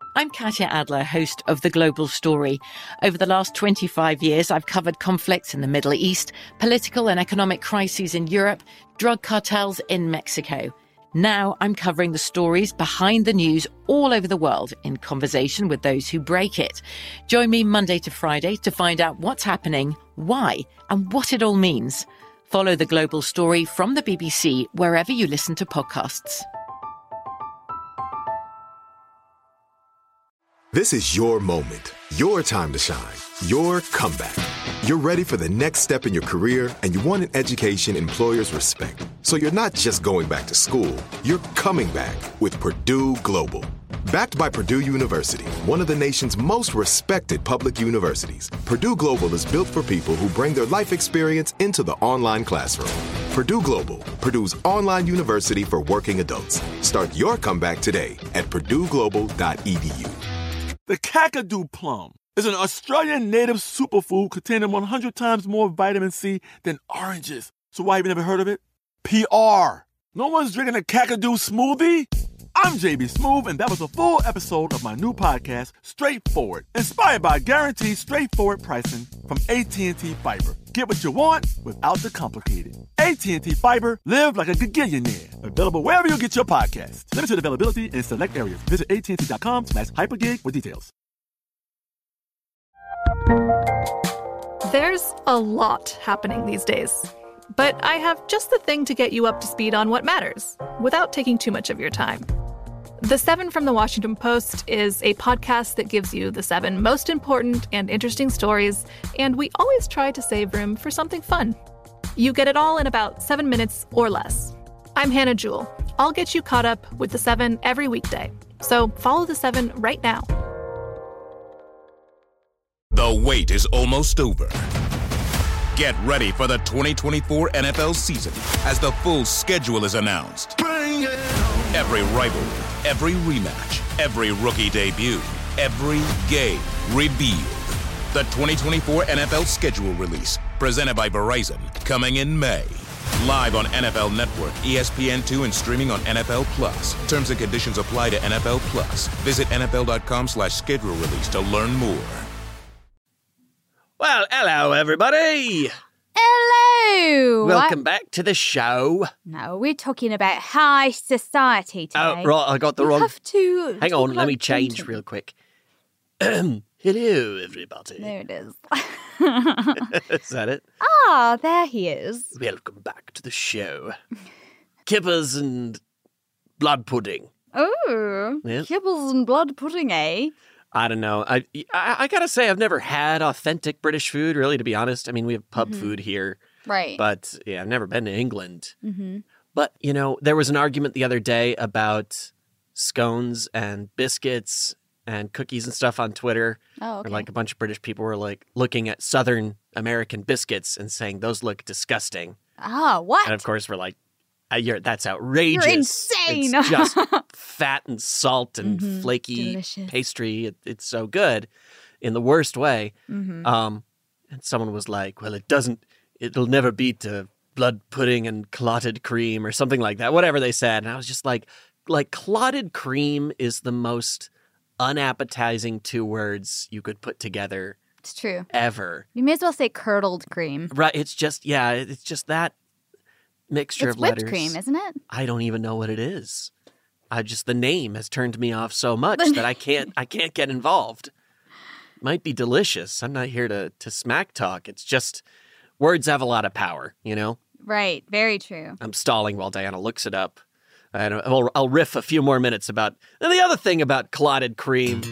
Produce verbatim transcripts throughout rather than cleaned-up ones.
I'm Katya Adler, host of The Global Story. Over the last twenty-five years, I've covered conflicts in the Middle East, political and economic crises in Europe, drug cartels in Mexico. Now I'm covering the stories behind the news all over the world in conversation with those who break it. Join me Monday to Friday to find out what's happening, why, and what it all means. Follow The Global Story from the B B C wherever you listen to podcasts. This is your moment, your time to shine, your comeback. You're ready for the next step in your career, and you want an education employers respect. So you're not just going back to school, you're coming back with Purdue Global. Backed by Purdue University, one of the nation's most respected public universities, Purdue Global is built for people who bring their life experience into the online classroom. Purdue Global, Purdue's online university for working adults. Start your comeback today at purdue global dot e d u. The Kakadu plum is an Australian native superfood containing one hundred times more vitamin C than oranges. So why have you never heard of it? P R. No one's drinking a Kakadu smoothie? I'm J B Smoove, and that was a full episode of my new podcast, Straightforward, inspired by guaranteed straightforward pricing from A T and T Fiber. Get what you want without the complicated. A T and T Fiber, live like a gigillionaire. Available wherever you get your podcasts. Limited availability in select areas. Visit att.com slash hypergig for details. There's a lot happening these days. But I have just the thing to get you up to speed on what matters, without taking too much of your time. The Seven from the Washington Post is a podcast that gives you the seven most important and interesting stories, and we always try to save room for something fun. You get it all in about seven minutes or less. I'm Hannah Jewell. I'll get you caught up with the Seven every weekday. So follow the Seven right now. The wait is almost over. Get ready for the twenty twenty-four N F L season as the full schedule is announced. Bring it on. Every rivalry, every rematch, every rookie debut, every game revealed. The twenty twenty-four N F L schedule release, presented by Verizon, coming in May. Live on N F L Network, E S P N two, and streaming on N F L Plus. Terms and conditions apply to N F L Plus. Visit N F L dot com slash schedule release to learn more. Well, hello, everybody. Hello. Welcome What? back to the show. No, we're talking about high society today. Oh, right, I got the you wrong... have to... Hang on, let me about change Clinton. real quick. Hello, everybody. There it is. Is that it? Ah, there he is. Welcome back to the show. Kippers and blood pudding. Oh, Yeah. kibbles and blood pudding, eh? I don't know. I, I I gotta say, I've never had authentic British food, really, to be honest. I mean, we have pub Mhm. food here, Right. but yeah, I've never been to England. mm-hmm. But, you know, there was an argument the other day about scones and biscuits and cookies and stuff on Twitter. Oh, okay. Where, like, a bunch of British people were, like, looking at Southern American biscuits and saying, those look disgusting. Ah, what? And, of course, we're like, uh, you're, that's outrageous. You're insane. It's just fat and salt and Mhm. flaky Delicious. pastry. It, it's so good in the worst way. Mhm. Um, and someone was like, well, it doesn't, it'll never beat uh, blood pudding and clotted cream or something like that, whatever they said. And I was just like, like clotted cream is the most unappetizing two words you could put together It's true. ever. You may as well say curdled cream. Right. It's just, yeah, it's just that mixture It's of whipped letters. cream, isn't it? I don't even know what it is. I just, the name has turned me off so much that I can't, I can't get involved. Might be delicious. I'm not here to, to smack talk. It's just, words have a lot of power, you know? Right. Very true. I'm stalling while Diana looks it up. And I'll, I'll riff a few more minutes about, and the other thing about clotted cream.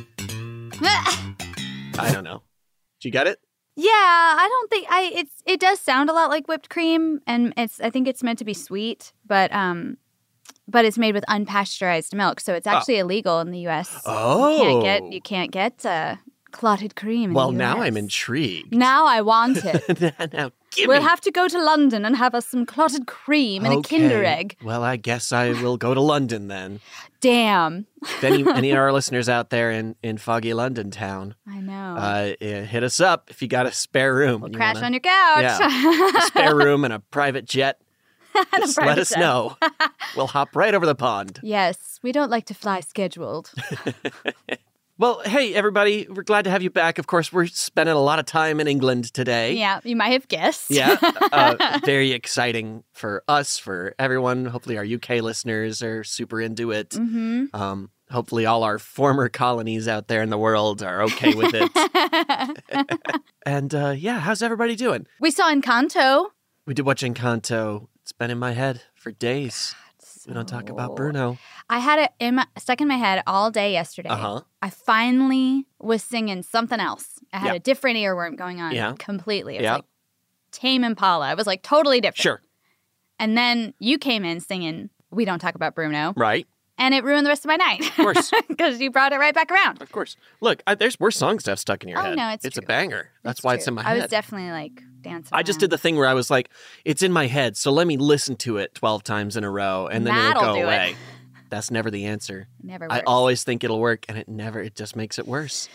I don't know. Do you get it? Yeah, I don't think I. It's it does sound a lot like whipped cream, and it's I think it's meant to be sweet, but um, but it's made with unpasteurized milk, so it's actually illegal in the U S. Oh. You can't get you can't get uh, clotted cream. In Well, the now U S. I'm intrigued. Now I want it. Now, give We'll me. have to go to London and have us some clotted cream and a Okay. Kinder Egg. Well, I guess I will go to London then. Damn. If any, any of our listeners out there in, in foggy London town, I know. uh, eh, hit us up if you got a spare room. we'll You crash wanna- on your couch. Yeah. a spare room and a private jet. And a Just let private us jet. know. We'll hop right over the pond. Yes, we don't like to fly scheduled. Well, hey, everybody. We're glad to have you back. Of course, we're spending a lot of time in England today. Yeah, you might have guessed. Yeah. Uh, very exciting for us, for everyone. Hopefully our U K listeners are super into it. Mm-hmm. Um, hopefully all our former colonies out there in the world are okay with it. And uh, yeah, how's everybody doing? We saw Encanto. We did watch Encanto. It's been in my head for days. We don't talk about Bruno. I had it in my, stuck in my head all day yesterday. Uh-huh. I finally was singing something else. I had Yeah. a different earworm going on Yeah. completely. It was Yeah. like Tame Impala. It was like totally different. Sure. And then you came in singing We Don't Talk About Bruno. Right. And it ruined the rest of my night. Of course. Because you brought it right back around. Of course. Look, I, there's worse songs to have stuck in your Oh, head. no, it's It's a true. banger. That's It's why true. it's in my I head. was definitely like dancing I just around. did the thing where I was like, it's in my head, so let me listen to it twelve times in a row, and then That'll it'll go do it. away. That's never the answer. Never I works. always think it'll work, and it never, it just makes it worse.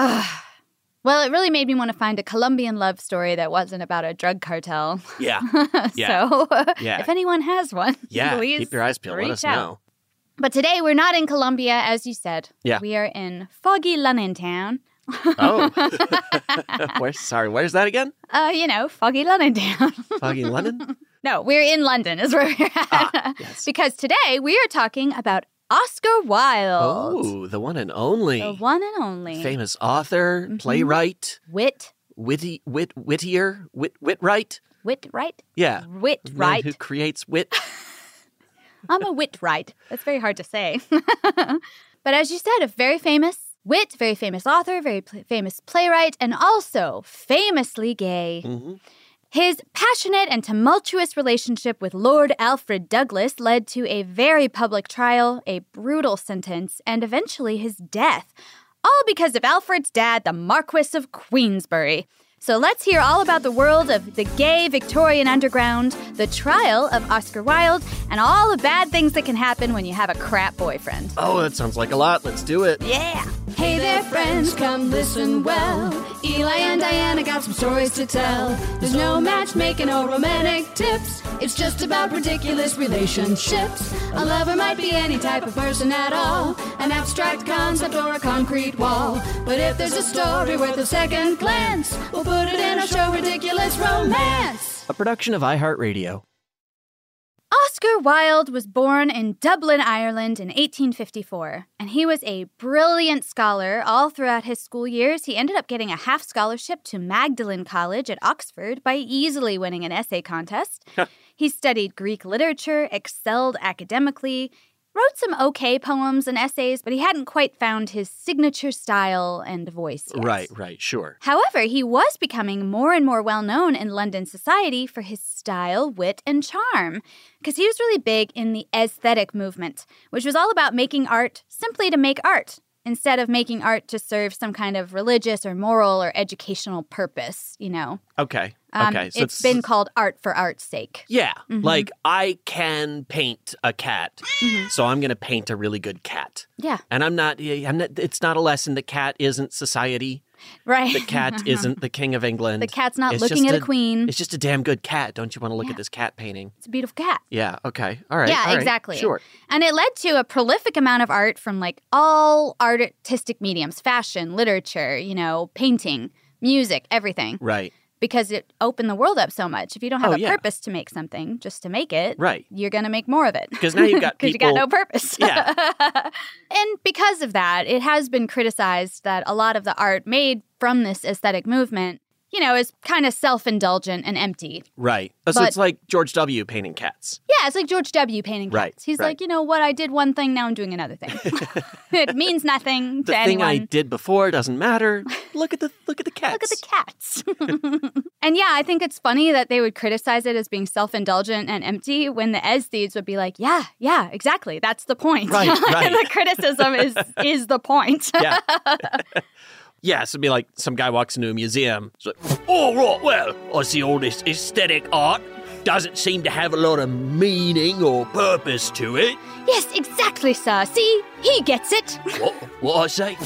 Well, it really made me want to find a Colombian love story that wasn't about a drug cartel. Yeah. Yeah. So, Yeah. if anyone has one, Yeah. please Keep your eyes peeled. Let reach us out. know. But today we're not in Colombia, as you said. Yeah. We are in foggy London town. Oh. Where, sorry, where's that again? Uh, you know, foggy London town. Foggy London? No, we're in London is where we're at. Ah, yes. Because today we are talking about Oscar Wilde. Oh, the one and only. The one and only. Famous author, Mhm. playwright, Wit. witty, wit, wittier, wit, witwright. Wit, right? Yeah. Wit, Man right? who creates wit. I'm a wit right. That's very hard to say. But as you said, a very famous wit, very famous author, very pl- famous playwright, and also famously gay. hmm His passionate and tumultuous relationship with Lord Alfred Douglas led to a very public trial, a brutal sentence, and eventually his death. All because of Alfred's dad, the Marquis of Queensberry. So let's hear all about the world of the gay Victorian underground, the trial of Oscar Wilde, and all the bad things that can happen when you have a crap boyfriend. Oh, that sounds like a lot. Let's do it. Yeah! Hey there, friends, come listen well. Eli and Diana got some stories to tell. There's no matchmaking or romantic tips. It's just about ridiculous relationships. A lover might be any type of person at all, an abstract concept or a concrete wall. But if there's a story worth a second glance, we'll put it in our show, Ridiculous Romance. A production of iHeartRadio. Oscar Wilde was born in Dublin, Ireland in eighteen fifty-four, and he was a brilliant scholar all throughout his school years. He ended up getting a half scholarship to Magdalen College at Oxford by easily winning an essay contest. He studied Greek literature, excelled academically, wrote some okay poems and essays, but he hadn't quite found his signature style and voice yet. Right, right, sure. However, he was becoming more and more well-known in London society for his style, wit, and charm, because he was really big in the aesthetic movement, which was all about making art simply to make art, instead of making art to serve some kind of religious or moral or educational purpose, you know. Okay, Um, okay. So it's been called art for art's sake. Yeah, Mhm. like I can paint a cat, Mhm. so I'm going to paint a really good cat. Yeah, And I'm not, I'm not, it's not a lesson. The cat isn't society. right. The cat isn't the king of England. The cat's not It's looking just at a queen. It's just a damn good cat. Don't you want to look Yeah. at this cat painting? It's a beautiful cat. Yeah, okay. All right. Yeah, all right, exactly. Sure. And it led to a prolific amount of art from like all artistic mediums, fashion, literature, you know, painting, music, everything, Right, because it opened the world up so much. If you don't have Oh, a yeah. purpose to make something, just to make it, right. you're going to make more of it. Because now you've got Because you got people- no purpose. Yeah. And because of that, it has been criticized that a lot of the art made from this aesthetic movement, you know, is kind of self-indulgent and empty. Right. So But- it's like George W. painting cats. Yeah, it's like George W. painting cats. Right, He's right. like, you know what, I did one thing, now I'm doing another thing. It means nothing The to thing anyone. I did before doesn't matter. Look at the look at the cats. Look at the cats. And yeah, I think it's funny that they would criticize it as being self-indulgent and empty when the aesthetes would be like, yeah, yeah, exactly. That's the point. Right, right. The criticism is is the point. Yeah. Yeah, so it'd be like some guy walks into a museum. It's like, oh, right, well, I see all this aesthetic art. Doesn't seem to have a lot of meaning or purpose to it. Yes, exactly, sir. See, he gets it. What, what I say?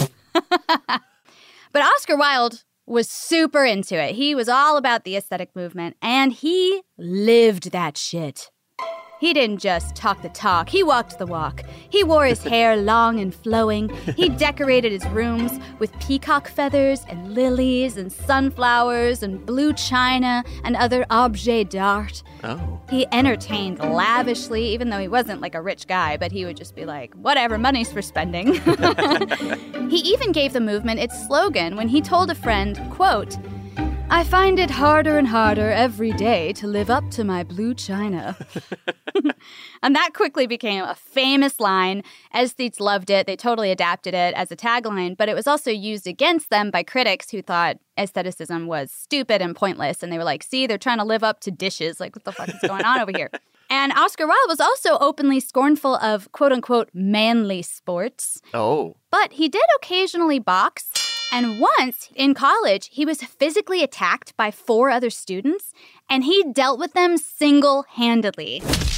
But Oscar Wilde was super into it. He was all about the aesthetic movement, and he lived that shit. He didn't just talk the talk, he walked the walk. He wore his hair long and flowing. He decorated his rooms with peacock feathers and lilies and sunflowers and blue china and other objets d'art. Oh. He entertained lavishly, even though he wasn't like a rich guy, but he would just be like, whatever, money's for spending. He even gave the movement its slogan when he told a friend, quote, I find it harder and harder every day to live up to my blue china. And that quickly became a famous line. Aesthetes loved it. They totally adapted it as a tagline, but it was also used against them by critics who thought aestheticism was stupid and pointless. And they were like, see, they're trying to live up to dishes. Like, what the fuck is going on over here? And Oscar Wilde was also openly scornful of quote-unquote manly sports. Oh. But he did occasionally box. And once, in college, he was physically attacked by four other students, and he dealt with them single-handedly.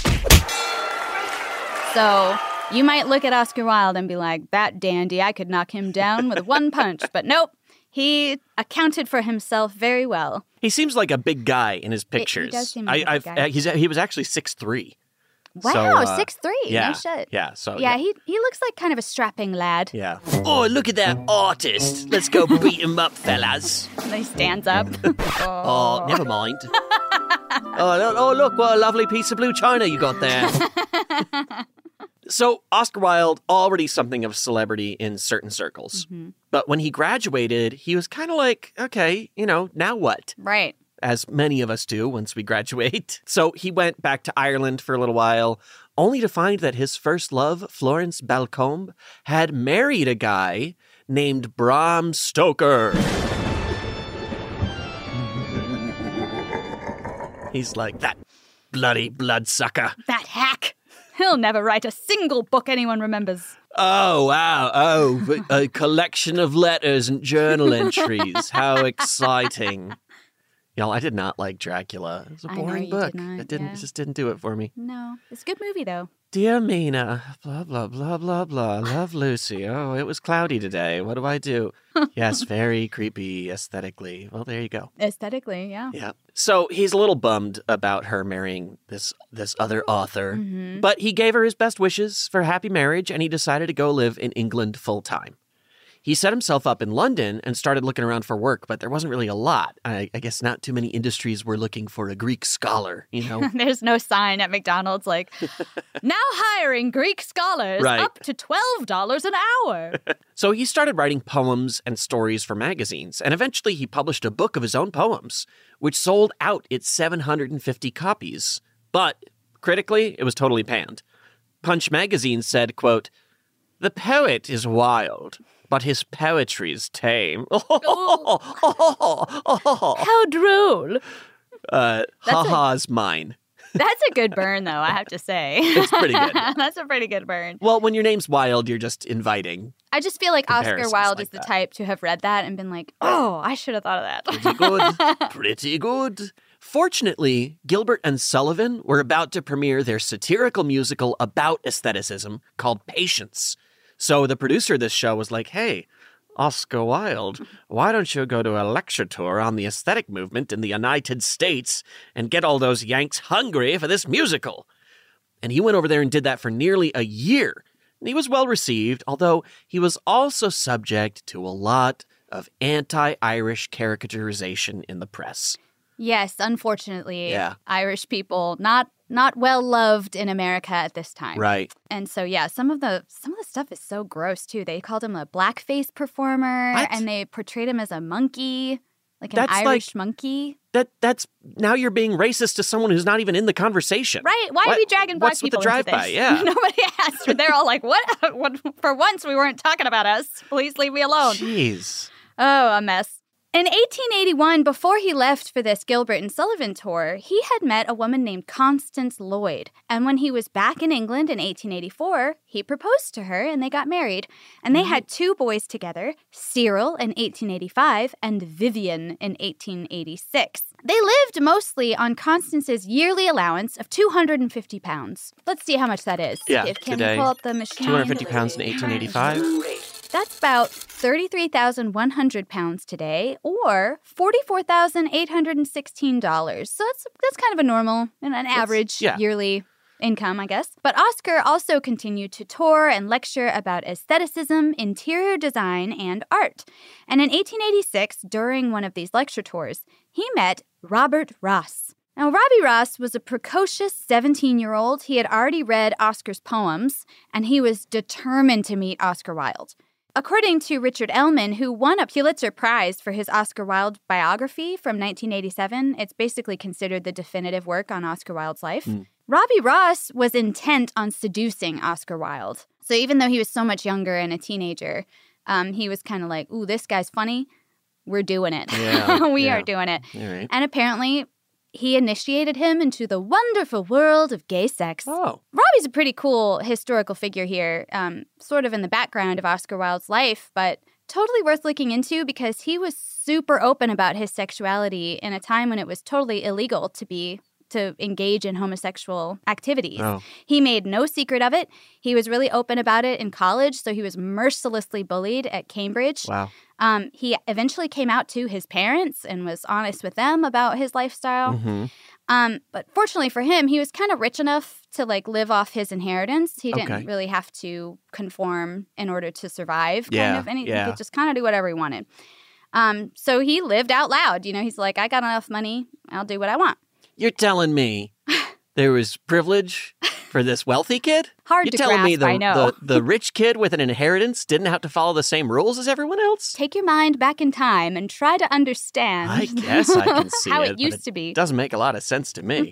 So you might look at Oscar Wilde and be like, that dandy, I could knock him down with one punch. But nope, he accounted for himself very well. He seems like a big guy in his pictures. He does seem like I, a big I've, guy. Uh, he's, he was actually six three. Wow, So, uh, six three. yeah, No shit. yeah, so, yeah, yeah. he he looks like kind of a strapping lad. Yeah. Oh, look at that artist. Let's go beat him up, fellas. And then he stands up. Oh, oh never mind. oh, look, oh, look, what a lovely piece of blue china you got there. So Oscar Wilde, already something of a celebrity in certain circles. Mm-hmm. But when he graduated, he was kind of like, okay, you know, now what? Right. As many of us do once we graduate. So he went back to Ireland for a little while, only to find that his first love, Florence Balcombe, had married a guy named Bram Stoker. He's like, that bloody bloodsucker. That hack. He'll never write a single book anyone remembers. Oh, wow. Oh, a collection of letters and journal entries. How exciting. Y'all, I did not like Dracula. It was a I know boring you book. did not, it didn't. yeah. It just didn't do it for me. No, it's a good movie, though. Dear Mina, blah, blah, blah, blah, blah. Love Lucy. Oh, it was cloudy today. What do I do? Yes, very creepy aesthetically. Well, there you go. Aesthetically, yeah. Yeah. So he's a little bummed about her marrying this this other author, Mm-hmm. but he gave her his best wishes for a happy marriage, and he decided to go live in England full time. He set himself up in London and started looking around for work, but there wasn't really a lot. I, I guess not too many industries were looking for a Greek scholar, you know? There's no sign at McDonald's like, now hiring Greek scholars Right. up to twelve dollars an hour. So he started writing poems and stories for magazines, and eventually he published a book of his own poems, which sold out its seven hundred fifty copies. But critically, it was totally panned. Punch magazine said, quote, "The poet is wild, but his poetry's tame." How droll. Uh, That's a- ha-ha's mine. That's a good burn, though, I have to say. It's pretty good. That's a pretty good burn. Well, when your name's Wild, you're just inviting. I just feel like Oscar Comparisons Wilde like is the that. type to have read that and been like, oh, I should have thought of that. Pretty good. Pretty good. Fortunately, Gilbert and Sullivan were about to premiere their satirical musical about aestheticism called Patience. So the producer of this show was like, hey, Oscar Wilde, why don't you go to a lecture tour on the aesthetic movement in the United States and get all those Yanks hungry for this musical? And he went over there and did that for nearly a year. And he was well received, although he was also subject to a lot of anti-Irish caricaturization in the press. Yes, unfortunately, Yeah. Irish people not not well loved in America at this time. Right. And so yeah, some of the some of the stuff is so gross too. They called him a blackface performer What? and they portrayed him as a monkey, like an That's Irish like- monkey. That that's now you're being racist to someone who's not even in the conversation. Right? Why What- are we dragging black what's with people the into drive-by? this? Yeah. Nobody asked. They're all like, what? what? For once, we weren't talking about us. Please leave me alone. Jeez. Oh, a mess. In eighteen eighty-one, before he left for this Gilbert and Sullivan tour, he had met a woman named Constance Lloyd. And when he was back in England in eighteen eighty-four, he proposed to her and they got married. And they had two boys together, Cyril in eighteen eighty-five and Vivian in eighteen eighty-six. They lived mostly on Constance's yearly allowance of two hundred fifty pounds. Let's see how much that is. Yeah, If- Can today, we pull up the machine? two hundred fifty pounds in eighteen eighty-five. That's about thirty-three thousand one hundred pounds today, or forty-four thousand eight hundred sixteen dollars. So that's that's kind of a normal and an average yeah. yearly income, I guess. But Oscar also continued to tour and lecture about aestheticism, interior design, and art. And in eighteen eighty-six, during one of these lecture tours, he met Robert Ross. Now, Robbie Ross was a precocious seventeen-year-old. He had already read Oscar's poems, and he was determined to meet Oscar Wilde. According to Richard Ellman, who won a Pulitzer Prize for his Oscar Wilde biography from nineteen eighty-seven, it's basically considered the definitive work on Oscar Wilde's life, mm. Robbie Ross was intent on seducing Oscar Wilde. So even though he was so much younger and a teenager, um, he was kind of like, ooh, this guy's funny. We're doing it. Yeah, we yeah. are doing it. All right. And apparently, he initiated him into the wonderful world of gay sex. Oh. Robbie's a pretty cool historical figure here, um, sort of in the background of Oscar Wilde's life, but totally worth looking into because he was super open about his sexuality in a time when it was totally illegal to be to engage in homosexual activities. Oh. He made no secret of it. He was really open about it in college, so he was mercilessly bullied at Cambridge. Wow. Um, he eventually came out to his parents and was honest with them about his lifestyle. Mm-hmm. Um, but fortunately for him, he was kind of rich enough to like live off his inheritance. He didn't Okay. really have to conform in order to survive. Kind Yeah, of, and he, yeah. he could just kind of do whatever he wanted. Um, so he lived out loud. You know, he's like, I got enough money. I'll do what I want. You're telling me there was privilege for this wealthy kid? Hard You're to telling me grasp, the, I know. the the rich kid with an inheritance didn't have to follow the same rules as everyone else? Take your mind back in time and try to understand I guess I can see how it, it but used it to be. Doesn't make a lot of sense to me.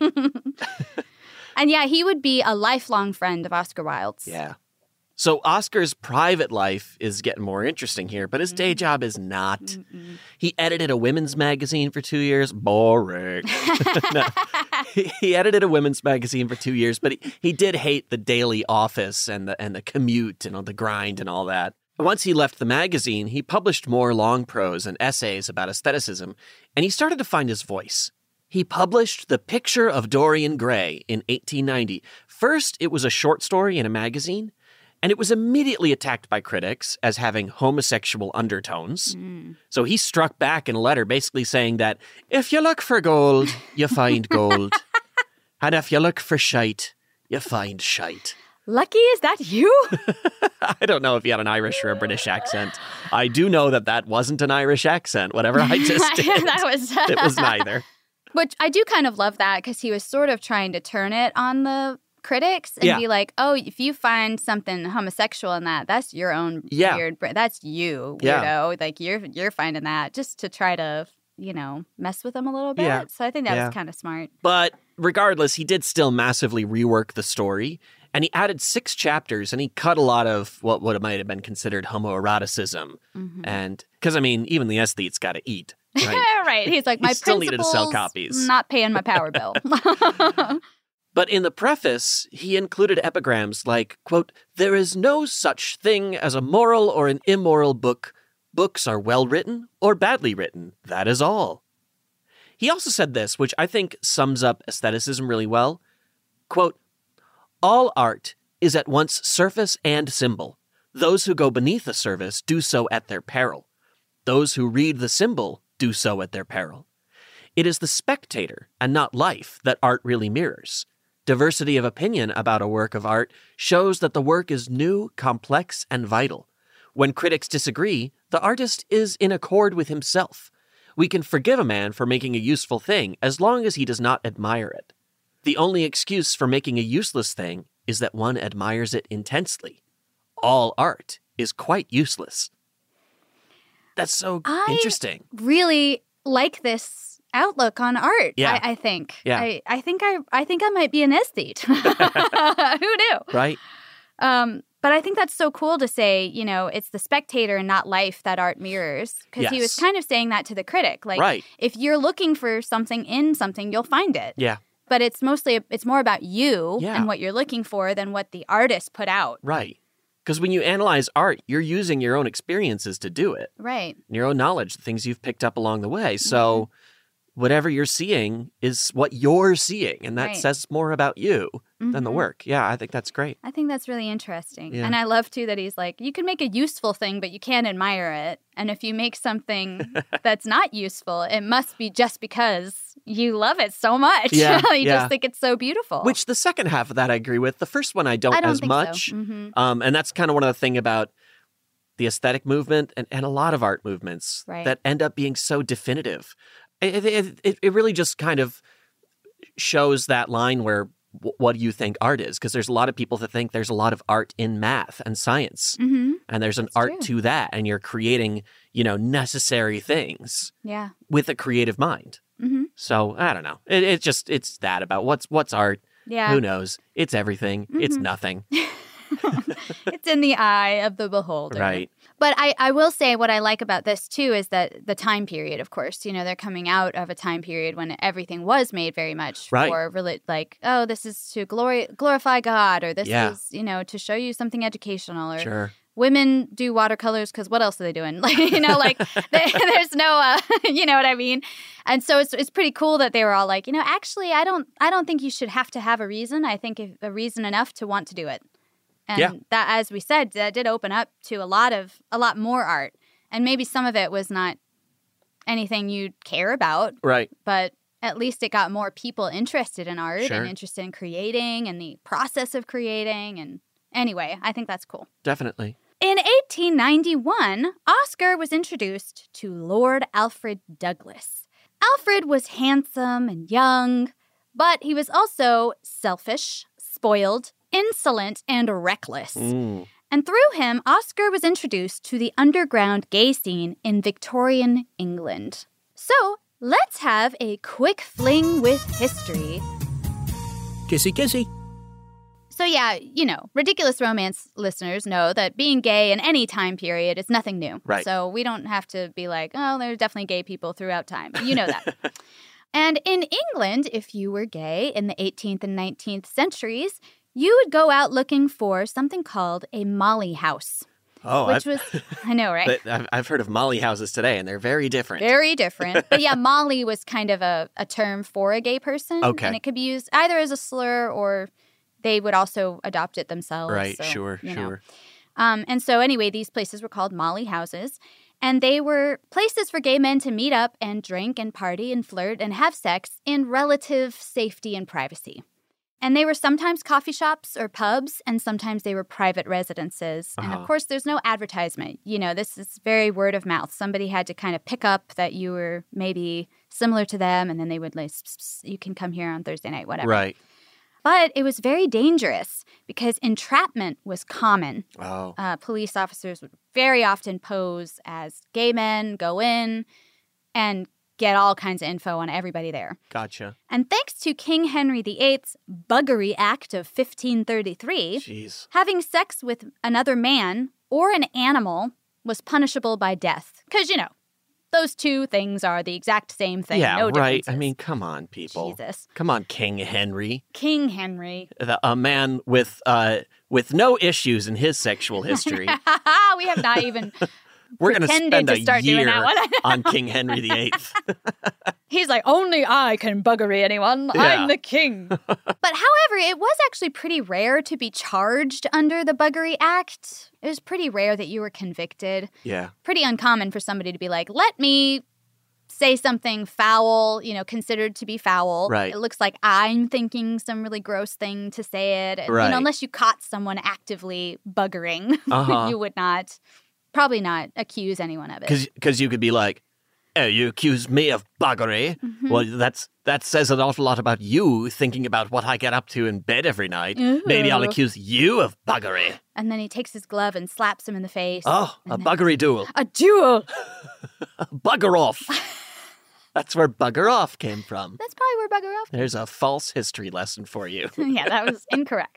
And yeah, he would be a lifelong friend of Oscar Wilde's. Yeah. So Oscar's private life is getting more interesting here, but his day job is not. Mm-mm. He edited a women's magazine for two years. Boring. No. he, he edited a women's magazine for two years, but he, he did hate the daily office and the and the commute and all the grind and all that. Once he left the magazine, he published more long prose and essays about aestheticism, and he started to find his voice. He published The Picture of Dorian Gray in eighteen ninety. First, it was a short story in a magazine, and it was immediately attacked by critics as having homosexual undertones. Mm. So he struck back in a letter basically saying that if you look for gold, you find gold. And if you look for shite, you find shite. Lucky, is that you? I don't know if he had an Irish or a British accent. I do know that that wasn't an Irish accent, whatever I just did. that was It was neither. Which I do kind of love that because he was sort of trying to turn it on the critics and Yeah. be like, oh, if you find something homosexual in that, that's your own Yeah. weird, br- that's you, weirdo. Yeah. Like you're you're finding that just to try to, you know, mess with them a little bit. Yeah. So I think that Yeah. was kind of smart. But regardless, he did still massively rework the story, and he added six chapters, and he cut a lot of what would might have been considered homoeroticism. Mm-hmm. And because, I mean, even the aesthete's got to eat. Right? right. He's like, He my still needed to sell principal's copies. not paying my power bill. But in the preface, he included epigrams like, quote, "There is no such thing as a moral or an immoral book. Books are well written or badly written. That is all." He also said this, which I think sums up aestheticism really well. Quote, "All art is at once surface and symbol. Those who go beneath the surface do so at their peril. Those who read the symbol do so at their peril. It is the spectator and not life that art really mirrors. Diversity of opinion about a work of art shows that the work is new, complex, and vital. When critics disagree, the artist is in accord with himself. We can forgive a man for making a useful thing as long as he does not admire it. The only excuse for making a useless thing is that one admires it intensely. All art is quite useless." That's so I interesting. really like this outlook on art. Yeah. I, I think. Yeah. I, I think I I think I might be an aesthete. Who knew? Right? Um, but I think that's so cool to say, you know, it's the spectator and not life that art mirrors. Because he was Yes. kind of saying that to the critic. Like, Right. if you're looking for something in something, you'll find it. Yeah. But it's mostly, it's more about you Yeah. and what you're looking for than what the artist put out. Right. Because when you analyze art, you're using your own experiences to do it, Right. your own knowledge, the things you've picked up along the way. So whatever you're seeing is what you're seeing, and that Right. says more about you than the Mhm. work. Yeah, I think that's great. I think that's really interesting. Yeah. And I love, too, that he's like, you can make a useful thing, but you can't admire it. And if you make something that's not useful, it must be just because you love it so much. Yeah, you yeah. just think it's so beautiful. Which the second half of that I agree with. The first one I don't, I don't as think much. So. Mm-hmm. Um, and that's kind of one of the things about the aesthetic movement and, and a lot of art movements Right. that end up being so definitive. It, it, it, it really just kind of shows that line where w- what do you think art is? Because there's a lot of people that think there's a lot of art in math and science. Mm-hmm. And there's an That's art true. to that. And you're creating, you know, necessary things Yeah. with a creative mind. Mm-hmm. So I don't know. It, it just, it's that about what's what's art. Yeah. Who knows? It's everything. It's Mhm. nothing. It's in the eye of the beholder. Right. But I, I will say what I like about this, too, is that the time period, of course, you know, they're coming out of a time period when everything was made very much Right. for, really, like, oh, this is to glory, glorify God, or this Yeah. is, you know, to show you something educational, or Sure. women do watercolors because what else are they doing? Like, you know, like, they, there's no, uh, you know what I mean? And so it's it's pretty cool that they were all like, you know, actually, I don't, I don't think you should have to have a reason. I think if, a reason enough to want to do it. And Yeah. that, as we said, that did open up to a lot of a lot more art, and maybe some of it was not anything you'd care about, Right. but at least it got more people interested in art Sure. and interested in creating and the process of creating. And anyway, I think that's cool. Definitely. In eighteen ninety-one, Oscar was introduced to Lord Alfred Douglas. Alfred was handsome and young, but he was also selfish, spoiled, insolent, and reckless. Mm. And through him, Oscar was introduced to the underground gay scene in Victorian England. So, let's have a quick fling with history. Kissy, kissy. So yeah, you know, Ridiculous Romance listeners know that being gay in any time period is nothing new. Right. So we don't have to be like, oh, there's definitely gay people throughout time. You know that. And in England, if you were gay in the eighteenth and nineteenth centuries, you would go out looking for something called a molly house, Oh, which I've, was, I know, right? but I've, I've heard of molly houses today, and they're very different. Very different. But yeah, molly was kind of a, a term for a gay person. Okay. And it could be used either as a slur or they would also adopt it themselves. Right, so, sure, you know. sure. Um, and so anyway, these places were called molly houses. And they were places for gay men to meet up and drink and party and flirt and have sex in relative safety and privacy. And they were sometimes coffee shops or pubs, and sometimes they were private residences. And Uh-huh. of course, there's no advertisement. You know, this is very word of mouth. Somebody had to kind of pick up that you were maybe similar to them, and then they would like, "Psst, psst, you can come here on Thursday night, whatever. Right. But it was very dangerous because entrapment was common. Oh. Uh, police officers would very often pose as gay men, go in, and get all kinds of info on everybody there. Gotcha. And thanks to King Henry the Eighth's Buggery Act of fifteen thirty-three, Jeez. having sex with another man or an animal was punishable by death. Because, you know, those two things are the exact same thing. Yeah, no right. differences. I mean, come on, people. Jesus. Come on, King Henry. King Henry. The, a man with uh with no issues in his sexual history. We have not even We're going to pretended spend to a start doing year that one. on King Henry the Eighth. He's like, only I can buggery anyone. Yeah. I'm the king. But however, it was actually pretty rare to be charged under the Buggery Act. It was pretty rare that you were convicted. Yeah. Pretty uncommon for somebody to be like, let me say something foul, you know, considered to be foul. Right. It looks like I'm thinking some really gross thing to say it. You Right. know, unless you caught someone actively buggering, Uh-huh. you would not, probably not accuse anyone of it. Because you could be like, oh, you accuse me of buggery? Mhm. Well, that's that says an awful lot about you thinking about what I get up to in bed every night. Maybe I'll Ooh. accuse you of buggery. And then he takes his glove and slaps him in the face. Oh, a And then- buggery duel. A duel. Bugger off. That's where bugger off came from. That's probably where bugger off. There's a false history lesson for you. Yeah, that was incorrect.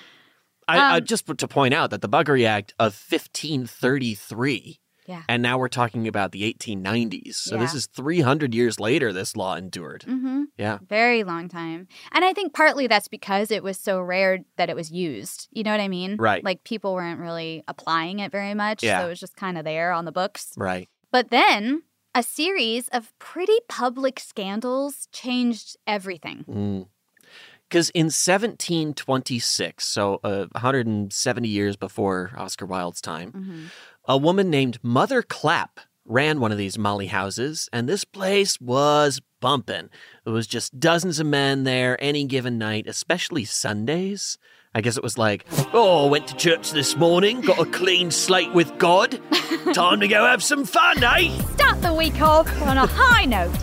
I, I Um, just to point out that the Buggery Act of fifteen thirty-three, Yeah. and now we're talking about the eighteen nineties. So this Yeah. is three hundred years later this law endured. Mm-hmm. Yeah. Very long time. And I think partly that's because it was so rare that it was used. You know what I mean? Right. Like people weren't really applying it very much. Yeah. So it was just kind of there on the books. Right. But then a series of pretty public scandals changed everything. Because in seventeen twenty-six, so uh, one hundred seventy years before Oscar Wilde's time, Mm-hmm. a woman named Mother Clapp ran one of these molly houses, and this place was bumping. It was just dozens of men there any given night, especially Sundays. I guess it was like, oh, went to church this morning, got a clean slate with God. Time to go have some fun, eh? Start the week off on a high note.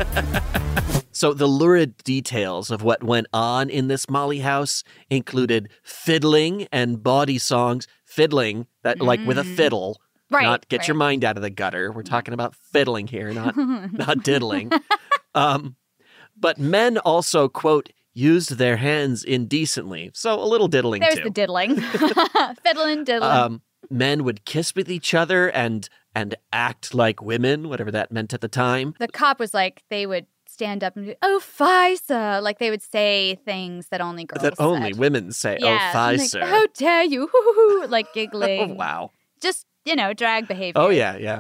So the lurid details of what went on in this Molly house included fiddling and bawdy songs. Fiddling, that mm. like with a fiddle. Right. Not get right. your mind out of the gutter. We're talking about fiddling here, not, not diddling. Um, but men also, quote, used their hands indecently. So a little diddling, There's too. There's the diddling. Fiddling, diddling. Um, men would kiss with each other and and act like women, whatever that meant at the time. The cop was like, they would stand up and be, oh, fie, sir. Like they would say things that only girls That said. only women say, yeah, oh, fie, like, sir. How dare you? Hoo-hoo-hoo, like giggling. Oh, wow. Just, you know, drag behavior. Oh, yeah, yeah.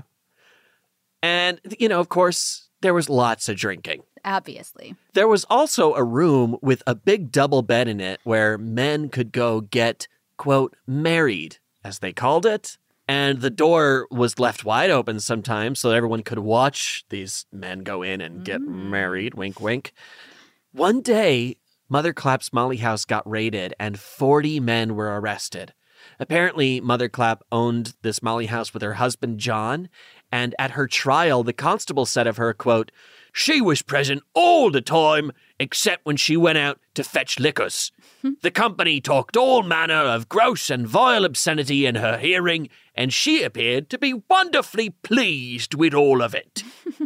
And, you know, of course, there was lots of drinking. Obviously. There was also a room with a big double bed in it where men could go get, quote, married, as they called it. And the door was left wide open sometimes so everyone could watch these men go in and get mm. married, wink, wink. One day, Mother Clapp's Molly house got raided and forty men were arrested. Apparently, Mother Clapp owned this Molly house with her husband, John, and at her trial, the constable said of her, quote, she was present all the time, except when she went out to fetch liquors. The company talked all manner of gross and vile obscenity in her hearing, and she appeared to be wonderfully pleased with all of it.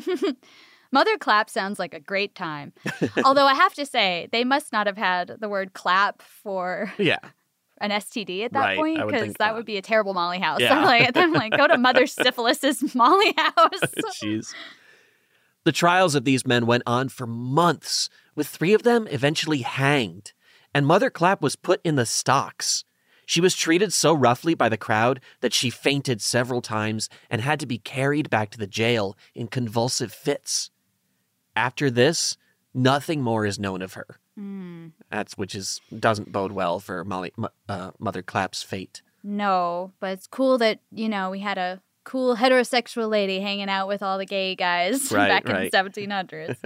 Mother Clapp sounds like a great time. Although I have to say, they must not have had the word clap for... Yeah. An S T D at that right, point, because that not. would be a terrible Molly house. Yeah. I'm like, I'm like, go to Mother Syphilis's Molly house. Jeez. The trials of these men went on for months, with three of them eventually hanged, and Mother Clapp was put in the stocks. She was treated so roughly by the crowd that she fainted several times and had to be carried back to the jail in convulsive fits. After this, nothing more is known of her. Mm. That's which is doesn't bode well for Molly, uh, Mother Clapp's fate. No, but it's cool that, you know, we had a cool heterosexual lady hanging out with all the gay guys right, back right. in the seventeen hundreds.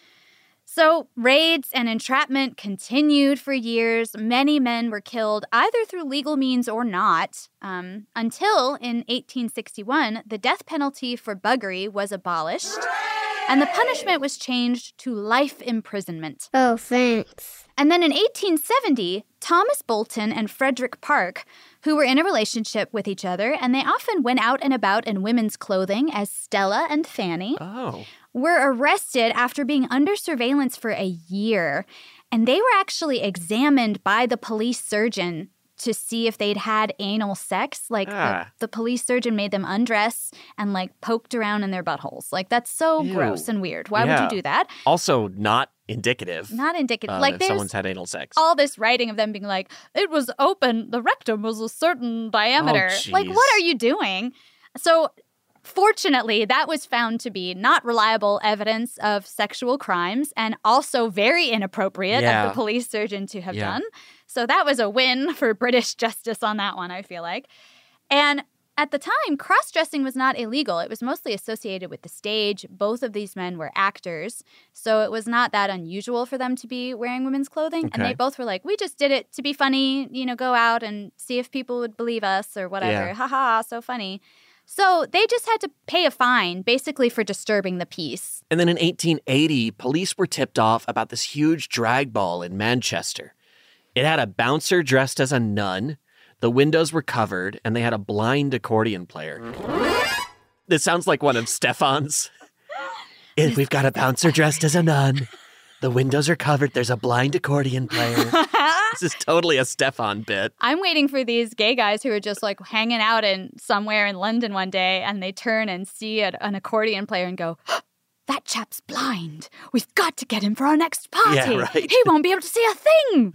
So raids and entrapment continued for years. Many men were killed either through legal means or not, um, until in eighteen sixty-one, the death penalty for buggery was abolished. And the punishment was changed to life imprisonment. Oh, thanks. And then in eighteen seventy, Thomas Bolton and Frederick Park, who were in a relationship with each other, and they often went out and about in women's clothing as Stella and Fanny, oh. were arrested after being under surveillance for a year. And they were actually examined by the police surgeon to see if they'd had anal sex. Like, ah. the, the police surgeon made them undress and, like, poked around in their buttholes. Like, that's so Ew. gross and weird. Why yeah. would you do that? Also not indicative. Not indicative. Um, like, if there's someone's had anal sex. all this writing of them being like, it was open, the rectum was a certain diameter. Oh, like, what are you doing? So, fortunately, that was found to be not reliable evidence of sexual crimes and also very inappropriate yeah. of the police surgeon to have yeah. done. So that was a win for British justice on that one, I feel like. And at the time, cross-dressing was not illegal. It was mostly associated with the stage. Both of these men were actors, so it was not that unusual for them to be wearing women's clothing. Okay. And they both were like, we just did it to be funny, you know, go out and see if people would believe us or whatever. Yeah. Ha ha, so funny. So they just had to pay a fine, basically for disturbing the peace. And then in eighteen eighty, police were tipped off about this huge drag ball in Manchester. It had a bouncer dressed as a nun, the windows were covered, and they had a blind accordion player. This sounds like one of Stefan's. We've got a bouncer dressed as a nun. The windows are covered. There's a blind accordion player. This is totally a Stefan bit. I'm waiting for these gay guys who are just like hanging out in somewhere in London one day and they turn and see a, an accordion player and go, that chap's blind. We've got to get him for our next party. Yeah, right. He won't be able to see a thing.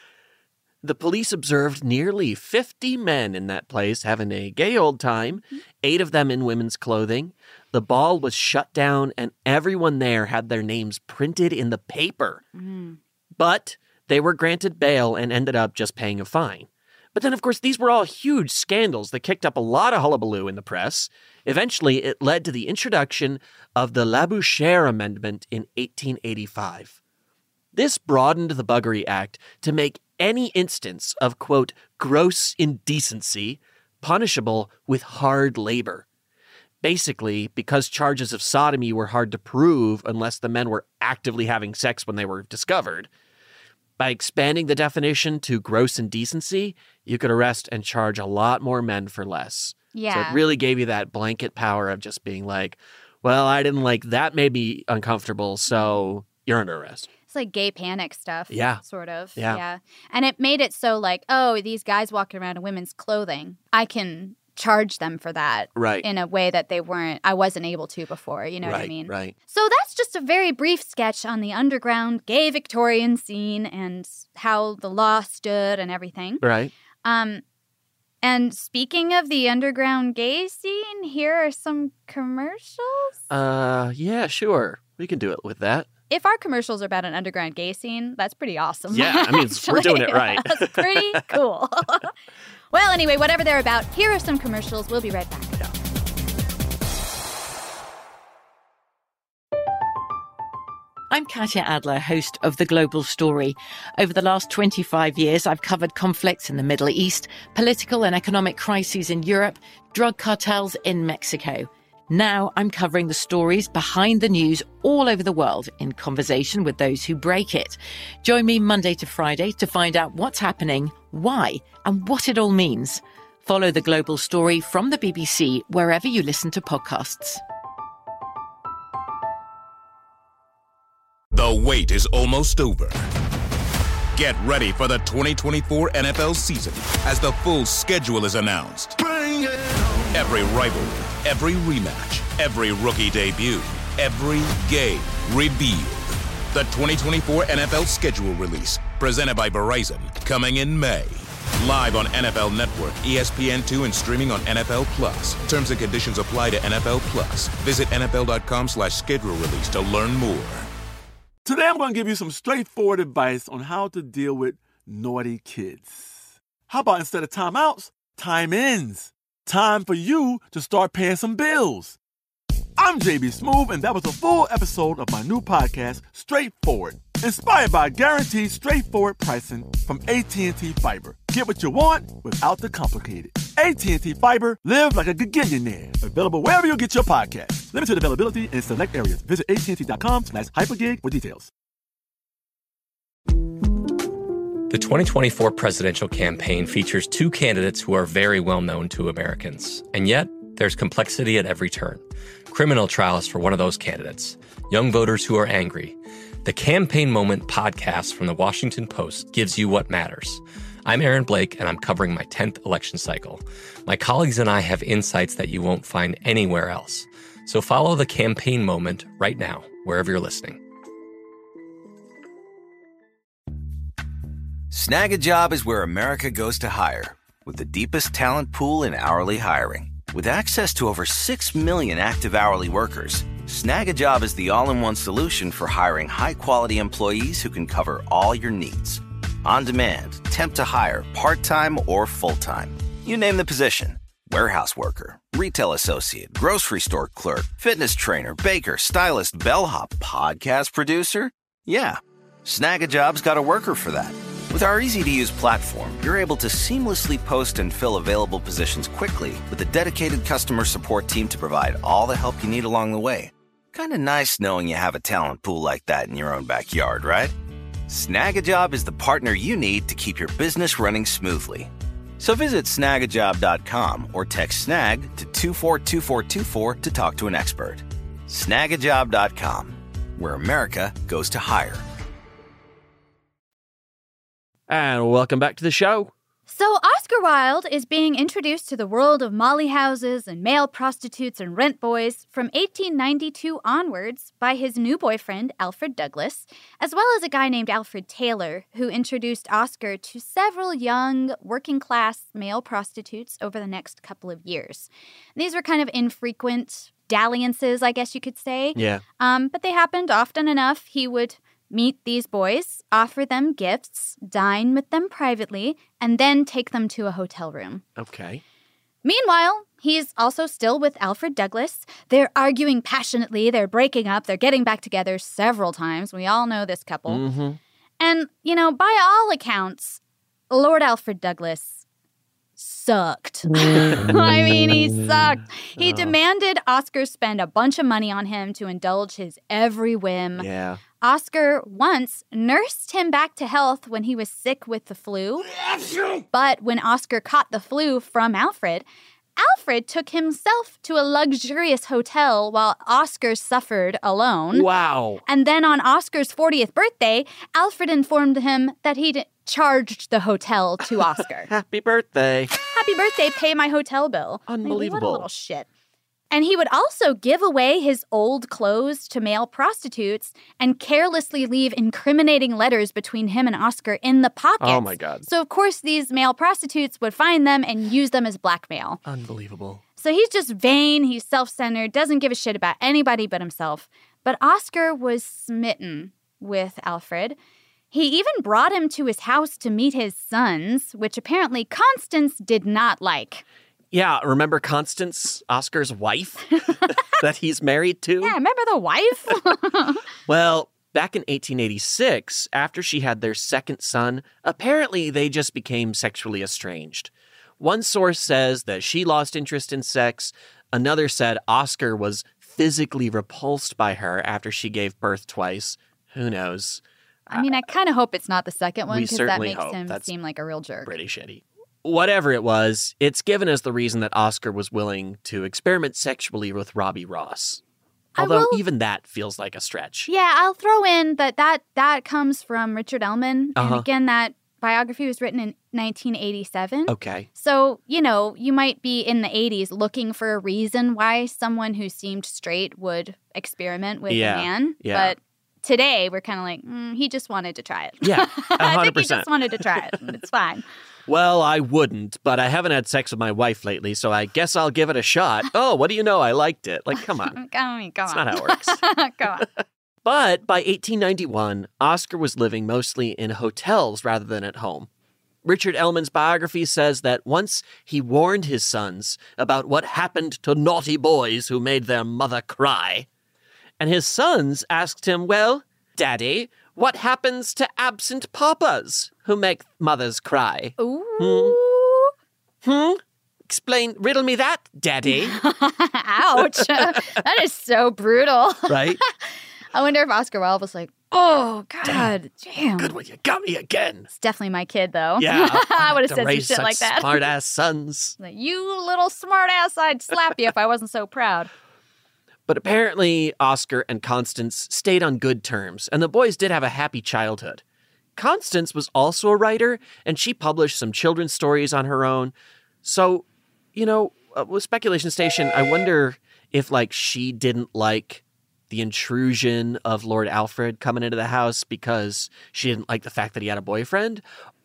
The police observed nearly fifty men in that place having a gay old time, eight of them in women's clothing. The ball was shut down and everyone there had their names printed in the paper. Mm. But they were granted bail and ended up just paying a fine. But then, of course, these were all huge scandals that kicked up a lot of hullabaloo in the press. Eventually, it led to the introduction of the Labouchere Amendment in eighteen eighty-five. This broadened the Buggery Act to make any instance of, quote, gross indecency punishable with hard labor. Basically, because charges of sodomy were hard to prove unless the men were actively having sex when they were discovered, by expanding the definition to gross indecency, you could arrest and charge a lot more men for less. Yeah. So it really gave you that blanket power of just being like, well, I didn't like that made me uncomfortable, so you're under arrest. It's like gay panic stuff. Yeah. Sort of. Yeah. yeah. And it made it so like, oh, these guys walking around in women's clothing, I can charge them for that. Right. In a way that they weren't, I wasn't able to before. You know right, what I mean? Right. So that's just a very brief sketch on the underground gay Victorian scene and how the law stood and everything. Right. Um, and speaking of the underground gay scene, here are some commercials. Uh, yeah, sure. We can do it with that. If our commercials are about an underground gay scene, that's pretty awesome. Yeah, I mean, we're doing it right. That's pretty cool. Well, anyway, whatever they're about, here are some commercials. We'll be right back. Yeah. I'm Katya Adler, host of The Global Story. Over the last twenty-five years, I've covered conflicts in the Middle East, political and economic crises in Europe, drug cartels in Mexico. Now I'm covering the stories behind the news all over the world in conversation with those who break it. Join me Monday to Friday to find out what's happening, why, and what it all means. Follow The Global Story from the B B C wherever you listen to podcasts. The wait is almost over. Get ready for the twenty twenty-four N F L season as the full schedule is announced. Bring it on. Every rivalry, every rematch, every rookie debut, every game revealed. The twenty twenty-four N F L schedule release, presented by Verizon, coming in May. Live on N F L Network, E S P N two, and streaming on N F L Plus. Terms and conditions apply to N F L Plus. Visit N F L dot com slash schedule release to learn more. Today I'm going to give you some straightforward advice on how to deal with naughty kids. How about instead of timeouts, time-ins? Time for you to start paying some bills. I'm J B Smoove, and that was a full episode of my new podcast, Straightforward, inspired by guaranteed straightforward pricing from A T and T Fiber. Get what you want without the complicated. A T and T Fiber, live like a gigillionaire. Available wherever you get your podcast. Limited availability in select areas. Visit A T and T dot com slash hypergig for details. The twenty twenty-four presidential campaign features two candidates who are very well known to Americans. And yet, there's complexity at every turn. Criminal trials for one of those candidates. Young voters who are angry. The Campaign Moment podcast from the Washington Post gives you what matters. I'm Aaron Blake, and I'm covering my tenth election cycle. My colleagues and I have insights that you won't find anywhere else. So follow The Campaign Moment right now, wherever you're listening. Snag a Job is where America goes to hire, with the deepest talent pool in hourly hiring. With access to over six million active hourly workers, Snag a Job is the all-in-one solution for hiring high-quality employees who can cover all your needs. On demand, temp to hire, part-time or full-time. You name the position. Warehouse worker, retail associate, grocery store clerk, fitness trainer, baker, stylist, bellhop, podcast producer. Yeah, Snag a Job's got a worker for that. With our easy-to-use platform, you're able to seamlessly post and fill available positions quickly with a dedicated customer support team to provide all the help you need along the way. Kind of nice knowing you have a talent pool like that in your own backyard, right? Snag a Job is the partner you need to keep your business running smoothly. So visit snag a job dot com or text SNAG to two four two four two four to talk to an expert. snag a job dot com, where America goes to hire. And welcome back to the show. So Oscar Wilde is being introduced to the world of molly houses and male prostitutes and rent boys from eighteen ninety-two onwards by his new boyfriend, Alfred Douglas, as well as a guy named Alfred Taylor, who introduced Oscar to several young, working-class male prostitutes over the next couple of years. These were kind of infrequent dalliances, I guess you could say. Yeah. Um, but they happened often enough. He would meet these boys, offer them gifts, dine with them privately, and then take them to a hotel room. Okay. Meanwhile, he's also still with Alfred Douglas. They're arguing passionately. They're breaking up. They're getting back together several times. We all know this couple. Mm-hmm. And, you know, by all accounts, Lord Alfred Douglas sucked. I mean, he sucked. He oh. demanded Oscar spend a bunch of money on him to indulge his every whim. Yeah. Oscar once nursed him back to health when he was sick with the flu. But when Oscar caught the flu from Alfred, Alfred took himself to a luxurious hotel while Oscar suffered alone. Wow. And then on Oscar's fortieth birthday, Alfred informed him that he'd charged the hotel to Oscar. Happy birthday. Happy birthday, pay my hotel bill. Unbelievable. Like, what a little shit. And he would also give away his old clothes to male prostitutes and carelessly leave incriminating letters between him and Oscar in the pockets. Oh, my God. So, of course, these male prostitutes would find them and use them as blackmail. Unbelievable. So he's just vain, he's self-centered, doesn't give a shit about anybody but himself. But Oscar was smitten with Alfred. He even brought him to his house to meet his sons, which apparently Constance did not like. Yeah, remember Constance, Oscar's wife, that he's married to? Yeah, remember the wife? Well, back in eighteen eighty-six, after she had their second son, apparently they just became sexually estranged. One source says that she lost interest in sex. Another said Oscar was physically repulsed by her after she gave birth twice. Who knows? I mean, I kind of hope it's not the second one because that makes hope. him That's seem like a real jerk. Pretty shitty. Whatever it was, it's given as the reason that Oscar was willing to experiment sexually with Robbie Ross. Although will, even that feels like a stretch. Yeah, I'll throw in that that, that comes from Richard Ellman. Uh-huh. And again, that biography was written in nineteen eighty-seven. Okay. So, you know, you might be in the eighties looking for a reason why someone who seemed straight would experiment with yeah. a man. Yeah. But today, we're kind of like, mm, he just wanted to try it. Yeah, one hundred percent. I think he just wanted to try it. It's fine. Well, I wouldn't, but I haven't had sex with my wife lately, so I guess I'll give it a shot. Oh, what do you know? I liked it. Like, come on. Come on, come That's on. not how it works. Come on. But by eighteen ninety-one, Oscar was living mostly in hotels rather than at home. Richard Ellman's biography says that once he warned his sons about what happened to naughty boys who made their mother cry. And his sons asked him, well, Daddy, what happens to absent papas who make mothers cry? Ooh. Hmm? Hmm? Explain, riddle me that, Daddy. Ouch. That is so brutal. Right? I wonder if Oscar Wilde was like, oh, God, damn. Good one, you got me again. It's definitely my kid, though. Yeah. I would have said some raise shit such like that. Smart-ass sons. Like, you little smart-ass, I'd slap you if I wasn't so proud. But apparently, Oscar and Constance stayed on good terms, and the boys did have a happy childhood. Constance was also a writer, and she published some children's stories on her own. So, you know, uh, with Speculation Station, I wonder if, like, she didn't like the intrusion of Lord Alfred coming into the house because she didn't like the fact that he had a boyfriend.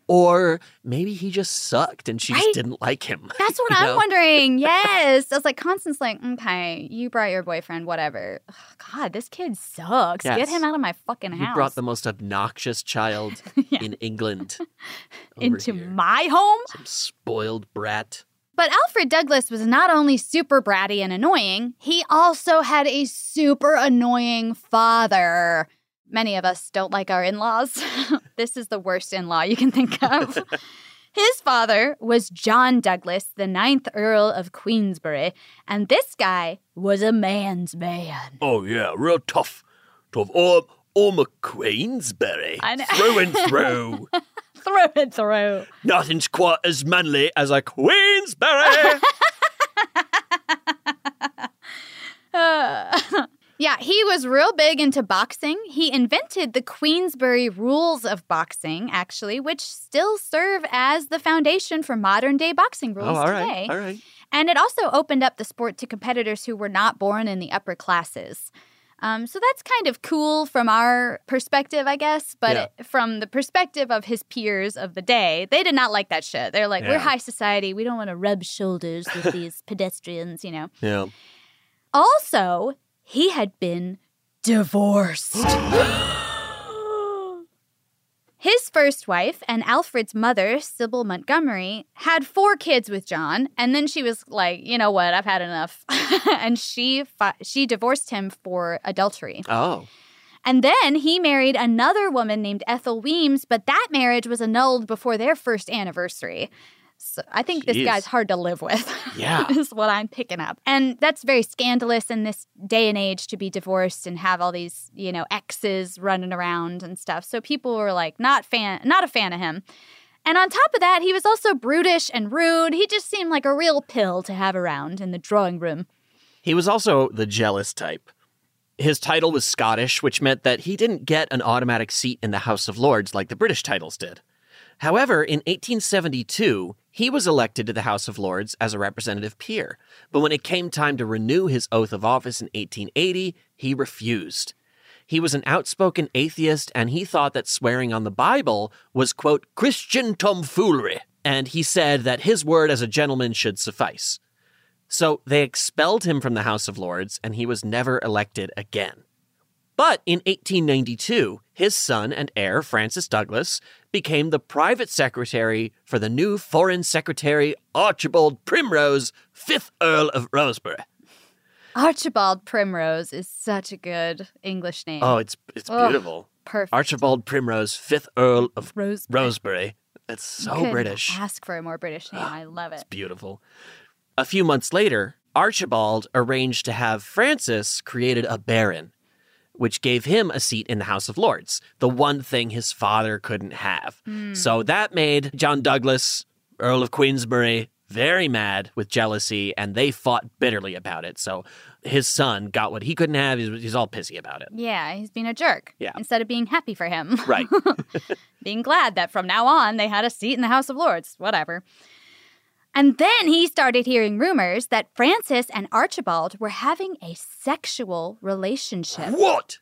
Or maybe he just sucked and she right? just didn't like him. That's what I'm know? wondering. Yes. I was like, Constance, like, okay, you brought your boyfriend, whatever. Ugh, God, this kid sucks. Yes. Get him out of my fucking house. You brought the most obnoxious child yeah. in England into here. my home? Some spoiled brat. But Alfred Douglas was not only super bratty and annoying, he also had a super annoying father. Many of us don't like our in-laws. This is the worst in-law you can think of. His father was John Douglas, the ninth Earl of Queensberry, and this guy was a man's man. Oh, yeah, real tough. Tough. Oh, I'm a Queensberry. Through and through. Through and through. Nothing's quite as manly as a Queensberry. uh, yeah, he was real big into boxing. He invented the Queensberry rules of boxing, actually, which still serve as the foundation for modern-day boxing rules oh, all today. Right, all right. And it also opened up the sport to competitors who were not born in the upper classes. Um, so that's kind of cool from our perspective, I guess. But yeah. it, from the perspective of his peers of the day, they did not like that shit. They're like, yeah. we're high society. We don't want to rub shoulders with these pedestrians, you know. Yeah. Also, he had been divorced. His first wife and Alfred's mother, Sybil Montgomery, had four kids with John, and then she was like, you know what, I've had enough. and she fi- she divorced him for adultery. Oh. And then he married another woman named Ethel Weems, but that marriage was annulled before their first anniversary. So I think Jeez. This guy's hard to live with. Yeah. is what I'm picking up. And that's very scandalous in this day and age to be divorced and have all these, you know, exes running around and stuff. So people were like not fan not a fan of him. And on top of that, he was also brutish and rude. He just seemed like a real pill to have around in the drawing room. He was also the jealous type. His title was Scottish, which meant that he didn't get an automatic seat in the House of Lords like the British titles did. However, in eighteen seventy-two, he was elected to the House of Lords as a representative peer. But when it came time to renew his oath of office in eighteen eighty, he refused. He was an outspoken atheist, and he thought that swearing on the Bible was, quote, Christian tomfoolery. And he said that his word as a gentleman should suffice. So they expelled him from the House of Lords, and he was never elected again. But in eighteen ninety-two, his son and heir, Francis Douglas, became the private secretary for the new Foreign Secretary Archibald Primrose, fifth Earl of Rosebery. Archibald Primrose is such a good English name. Oh, it's it's oh, beautiful. Perfect. Archibald Primrose, fifth Earl of Rosebery. Rosebery. It's so Couldn't British. Ask for a more British name. I love it. It's beautiful. A few months later, Archibald arranged to have Francis created a baron, which gave him a seat in the House of Lords, the one thing his father couldn't have. Mm. So that made John Douglas, Earl of Queensberry, very mad with jealousy, and they fought bitterly about it. So his son got what he couldn't have. He's, he's all pissy about it. Yeah, he's being a jerk. Yeah. Instead of being happy for him. Right. Being glad that from now on they had a seat in the House of Lords. Whatever. And then he started hearing rumors that Francis and Archibald were having a sexual relationship. What?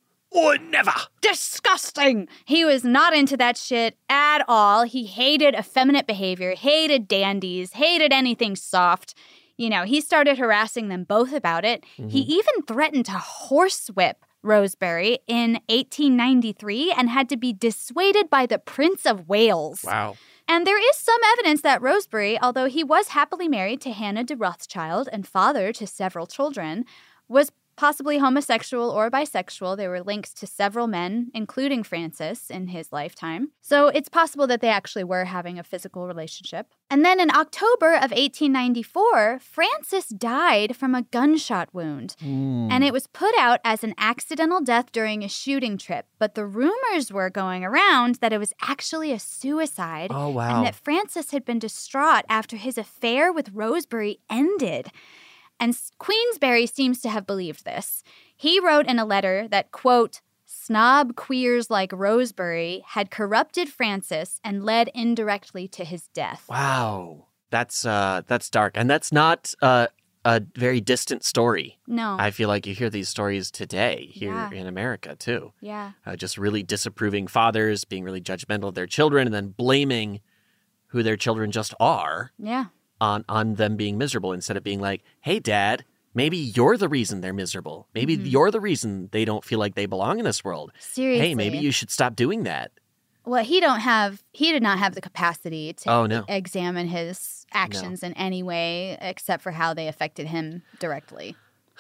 Or never. Disgusting! He was not into that shit at all. He hated effeminate behavior, hated dandies, hated anything soft. You know, he started harassing them both about it. Mm-hmm. He even threatened to horsewhip Rosebery in eighteen ninety-three and had to be dissuaded by the Prince of Wales. Wow. And there is some evidence that Rosebery, although he was happily married to Hannah de Rothschild and father to several children, was possibly homosexual or bisexual. There were links to several men, including Francis, in his lifetime. So it's possible that they actually were having a physical relationship. And then in October of eighteen ninety-four, Francis died from a gunshot wound. Mm. And it was put out as an accidental death during a shooting trip. But the rumors were going around that it was actually a suicide. Oh, wow. And that Francis had been distraught after his affair with Rosebery ended. And Queensberry seems to have believed this. He wrote in a letter that, quote, snob queers like Rosebery had corrupted Francis and led indirectly to his death. Wow. That's uh, that's dark. And that's not uh, a very distant story. No. I feel like you hear these stories today here Yeah. in America, too. Yeah. Uh, just really disapproving fathers, being really judgmental of their children, and then blaming who their children just are. Yeah. On, on them being miserable instead of being like, hey, Dad, maybe you're the reason they're miserable. Maybe mm-hmm. you're the reason they don't feel like they belong in this world. Seriously. Hey, maybe you should stop doing that. Well, he don't have, he did not have the capacity to oh, no. examine his actions no. in any way except for how they affected him directly.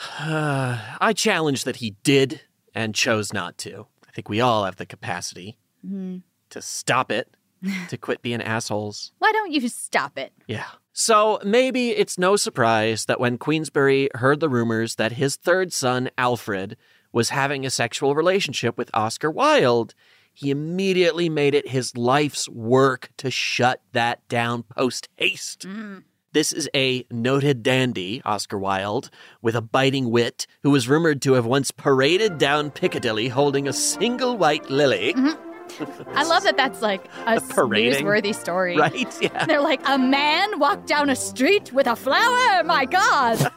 Uh, I challenge that he did and chose not to. I think we all have the capacity mm-hmm. to stop it, to quit being assholes. Why don't you stop it? Yeah. So maybe it's no surprise that when Queensberry heard the rumors that his third son, Alfred, was having a sexual relationship with Oscar Wilde, he immediately made it his life's work to shut that down post-haste. Mm. This is a noted dandy, Oscar Wilde, with a biting wit, who was rumored to have once paraded down Piccadilly holding a single white lily. Mm-hmm. I love that that's like a parading, newsworthy story. Right? Yeah. They're like, a man walked down a street with a flower? My God.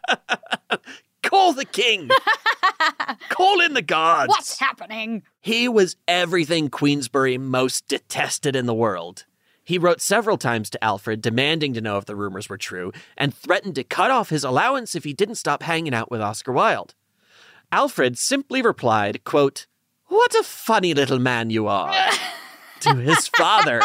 Call the king. Call in the guards. What's happening? He was everything Queensberry most detested in the world. He wrote several times to Alfred demanding to know if the rumors were true and threatened to cut off his allowance if he didn't stop hanging out with Oscar Wilde. Alfred simply replied, quote, what a funny little man you are. to his father.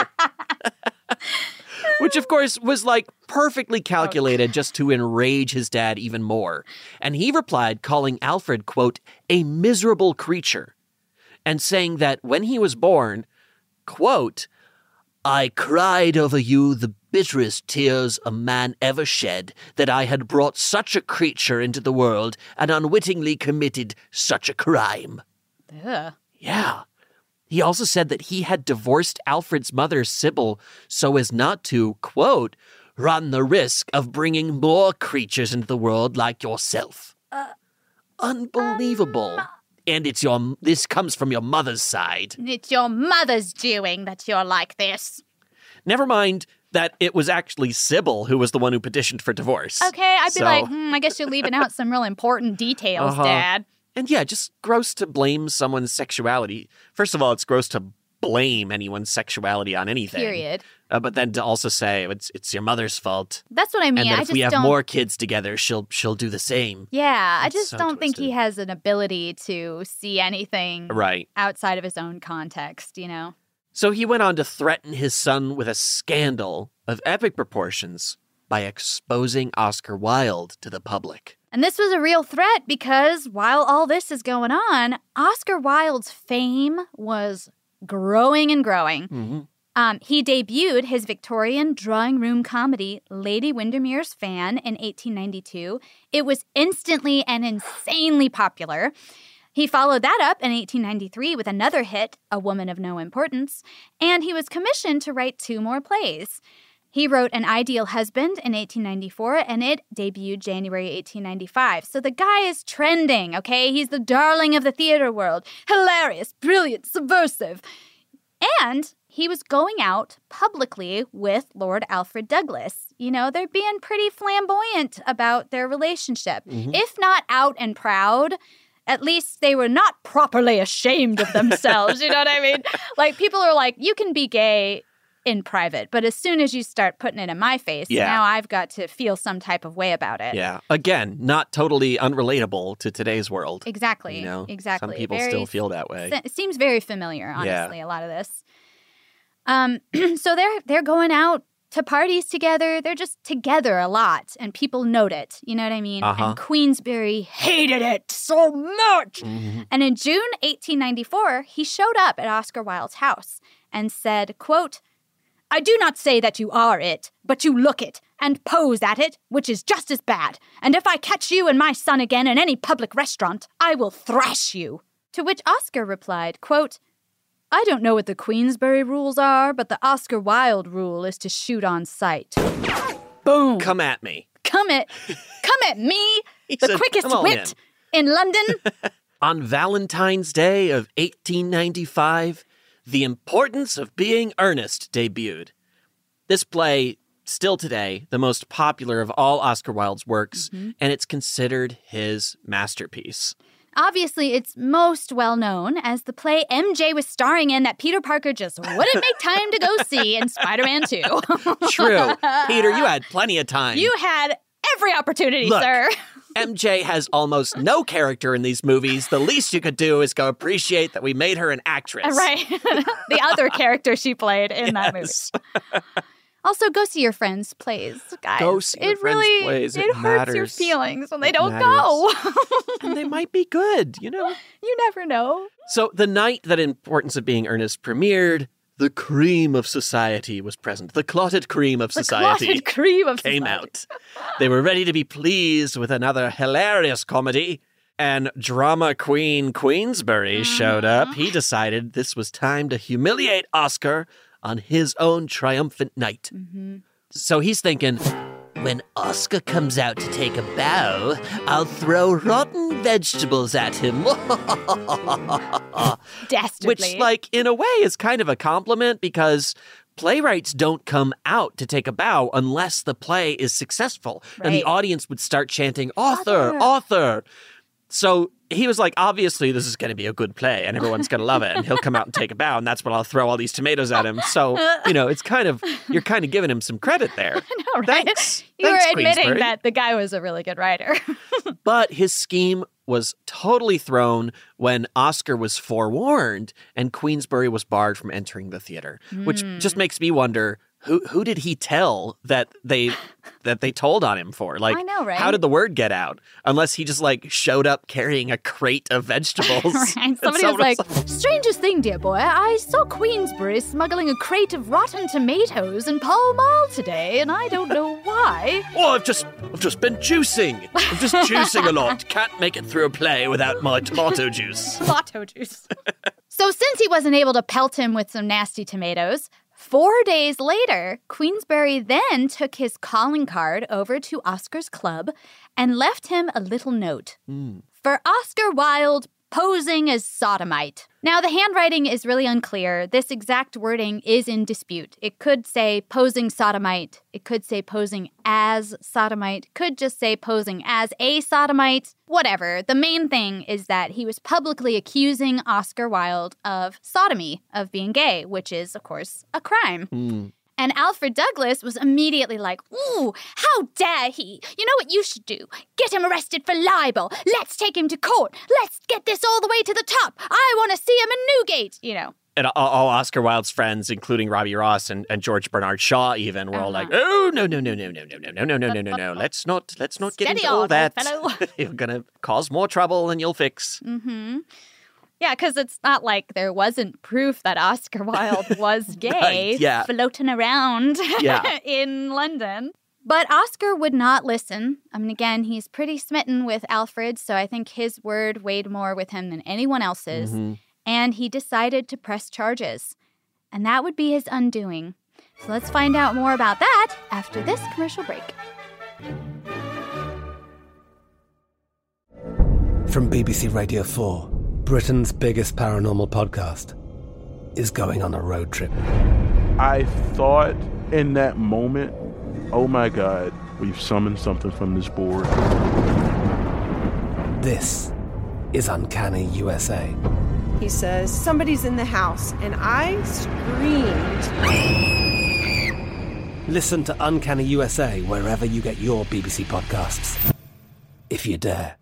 Which, of course, was like perfectly calculated just to enrage his dad even more. And he replied, calling Alfred, quote, a miserable creature, and saying that when he was born, quote, I cried over you the bitterest tears a man ever shed, that I had brought such a creature into the world and unwittingly committed such a crime. Ugh. Yeah. He also said that he had divorced Alfred's mother, Sybil, so as not to, quote, run the risk of bringing more creatures into the world like yourself. Uh, Unbelievable. Um, and it's your, this comes from your mother's side. It's your mother's doing that you're like this. Never mind that it was actually Sybil who was the one who petitioned for divorce. Okay, I'd be so, like, hmm, I guess you're leaving out some real important details, uh-huh. Dad. And yeah, just gross to blame someone's sexuality. First of all, it's gross to blame anyone's sexuality on anything. Period. Uh, but then to also say it's it's your mother's fault. That's what I mean. And that I if just we have don't... more kids together, she'll she'll do the same. Yeah, That's I just so don't twisted. think he has an ability to see anything right. outside of his own context, you know? So he went on to threaten his son with a scandal of epic proportions by exposing Oscar Wilde to the public. And this was a real threat because while all this is going on, Oscar Wilde's fame was growing and growing. Mm-hmm. Um, he debuted his Victorian drawing room comedy, Lady Windermere's Fan, in eighteen ninety-two. It was instantly and insanely popular. He followed that up in eighteen ninety-three with another hit, A Woman of No Importance, and he was commissioned to write two more plays. He wrote An Ideal Husband in eighteen ninety-four, and it debuted January eighteen ninety-five. So the guy is trending, okay? He's the darling of the theater world. Hilarious, brilliant, subversive. And he was going out publicly with Lord Alfred Douglas. You know, they're being pretty flamboyant about their relationship. Mm-hmm. If not out and proud, at least they were not properly ashamed of themselves. You know what I mean? Like, people are like, you can be gay in private, but as soon as you start putting it in my face, yeah. now I've got to feel some type of way about it. Yeah. Again, not totally unrelatable to today's world. Exactly. You know, exactly. Some people very, still feel that way. It seems very familiar, honestly, yeah. a lot of this. Um, so they're they're going out to parties together. They're just together a lot, and people note it. You know what I mean? Uh-huh. And Queensberry hated it so much. Mm-hmm. And in June eighteen ninety-four, he showed up at Oscar Wilde's house and said, quote, I do not say that you are it, but you look it and pose at it, which is just as bad. And if I catch you and my son again in any public restaurant, I will thrash you. To which Oscar replied, quote, I don't know what the Queensberry rules are, but the Oscar Wilde rule is to shoot on sight. Boom. Come at me. Come at, come at me, He the said, quickest "Come on wit in London. On Valentine's Day of eighteen ninety-five, The Importance of Being Earnest debuted. This play, still today, the most popular of all Oscar Wilde's works, mm-hmm. and it's considered his masterpiece. Obviously, it's most well known as the play M J was starring in that Peter Parker just wouldn't make time to go see in Spider-Man two. True. Peter, you had plenty of time. You had every opportunity, Look, sir. M J has almost no character in these movies. The least you could do is go appreciate that we made her an actress. Right. The other character she played in yes. that movie. Also, go see your friends' plays, guys. Go see your it friends' really, plays. It, it hurts matters. your feelings when they it don't matters. go. And they might be good, you know? You never know. So the night that Importance of Being Earnest premiered, the cream of society was present. The clotted cream of the society clotted cream of came society. out. They were ready to be pleased with another hilarious comedy. And drama queen Queensberry showed up. He decided this was time to humiliate Oscar on his own triumphant night. Mm-hmm. So he's thinking, when Oscar comes out to take a bow, I'll throw rotten vegetables at him. Dastardly. Which, like, in a way is kind of a compliment because playwrights don't come out to take a bow unless the play is successful. Right. And the audience would start chanting, author, Author. author. So he was like, obviously, this is going to be a good play and everyone's going to love it. And he'll come out and take a bow. And that's when I'll throw all these tomatoes at him. So, you know, it's kind of, you're kind of giving him some credit there. I know, right? Thanks. You Thanks, were admitting Queensberry. that the guy was a really good writer. But his scheme was totally thrown when Oscar was forewarned and Queensberry was barred from entering the theater, mm. which just makes me wonder, who who did he tell that they that they told on him for? Like, I know, right? How did the word get out? Unless he just like showed up carrying a crate of vegetables. Right. Somebody was like, was like, strangest thing, dear boy, I saw Queensberry smuggling a crate of rotten tomatoes in Pall Mall today, and I don't know why. Oh, I've just I've just been juicing. I'm just juicing a lot. Can't make it through a play without my tomato juice. Tomato juice. So since he wasn't able to pelt him with some nasty tomatoes, four days later, Queensberry then took his calling card over to Oscar's club and left him a little note. Mm. For Oscar Wilde, posing as sodomite. Now, the handwriting is really unclear. This exact wording is in dispute. It could say posing sodomite. It could say posing as sodomite. Could just say posing as a sodomite. Whatever. The main thing is that he was publicly accusing Oscar Wilde of sodomy, of being gay, which is, of course, a crime. Mm. And Alfred Douglas was immediately like, ooh, how dare he? You know what you should do? Get him arrested for libel. Let's take him to court. Let's get this all the way to the top. I want to see him in Newgate, you know. And all Oscar Wilde's friends, including Robbie Ross and, and George Bernard Shaw even, were uh-huh. all like, oh, no, no, no, no, no, no, no, no, no, no, no, no, no. Let's not, let's not get into all that. You're going to cause more trouble than you'll fix. Mm-hmm. Yeah, because it's not like there wasn't proof that Oscar Wilde was gay right, yeah. floating around yeah. in London. But Oscar would not listen. I mean, again, he's pretty smitten with Alfred, so I think his word weighed more with him than anyone else's. Mm-hmm. And he decided to press charges. And that would be his undoing. So let's find out more about that after this commercial break. From B B C Radio four, Britain's biggest paranormal podcast is going on a road trip. I thought in that moment, oh my God, we've summoned something from this board. This is Uncanny U S A. He says, somebody's in the house, and I screamed. Listen to Uncanny U S A wherever you get your B B C podcasts, if you dare.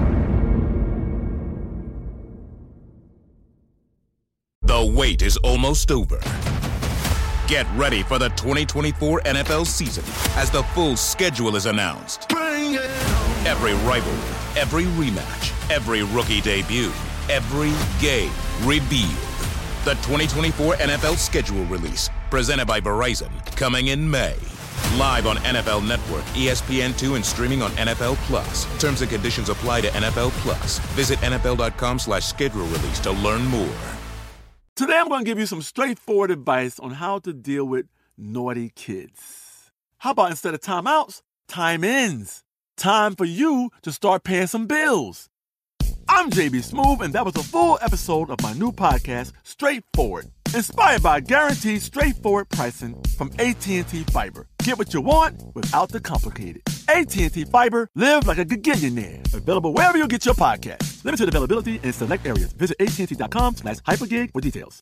The wait is almost over. Get ready for the twenty twenty-four N F L season as the full schedule is announced. Bring it on. Every rivalry, every rematch, every rookie debut, every game revealed. The twenty twenty-four N F L schedule release, presented by Verizon, coming in May. Live on N F L Network, E S P N two, and streaming on N F L Plus. Terms and conditions apply to N F L Plus. Visit N F L dot com slash schedule release to learn more. Today I'm going to give you some straightforward advice on how to deal with naughty kids. How about instead of timeouts, time-ins? Time for you to start paying some bills. I'm J B Smoove, and that was a full episode of my new podcast, Straightforward, inspired by guaranteed straightforward pricing from A T and T Fiber. Get what you want without the complicated. A T and T Fiber, live like a gigillionaire. Available wherever you get your podcast. Limited availability in select areas. Visit A T and T dot com slash hypergig for details.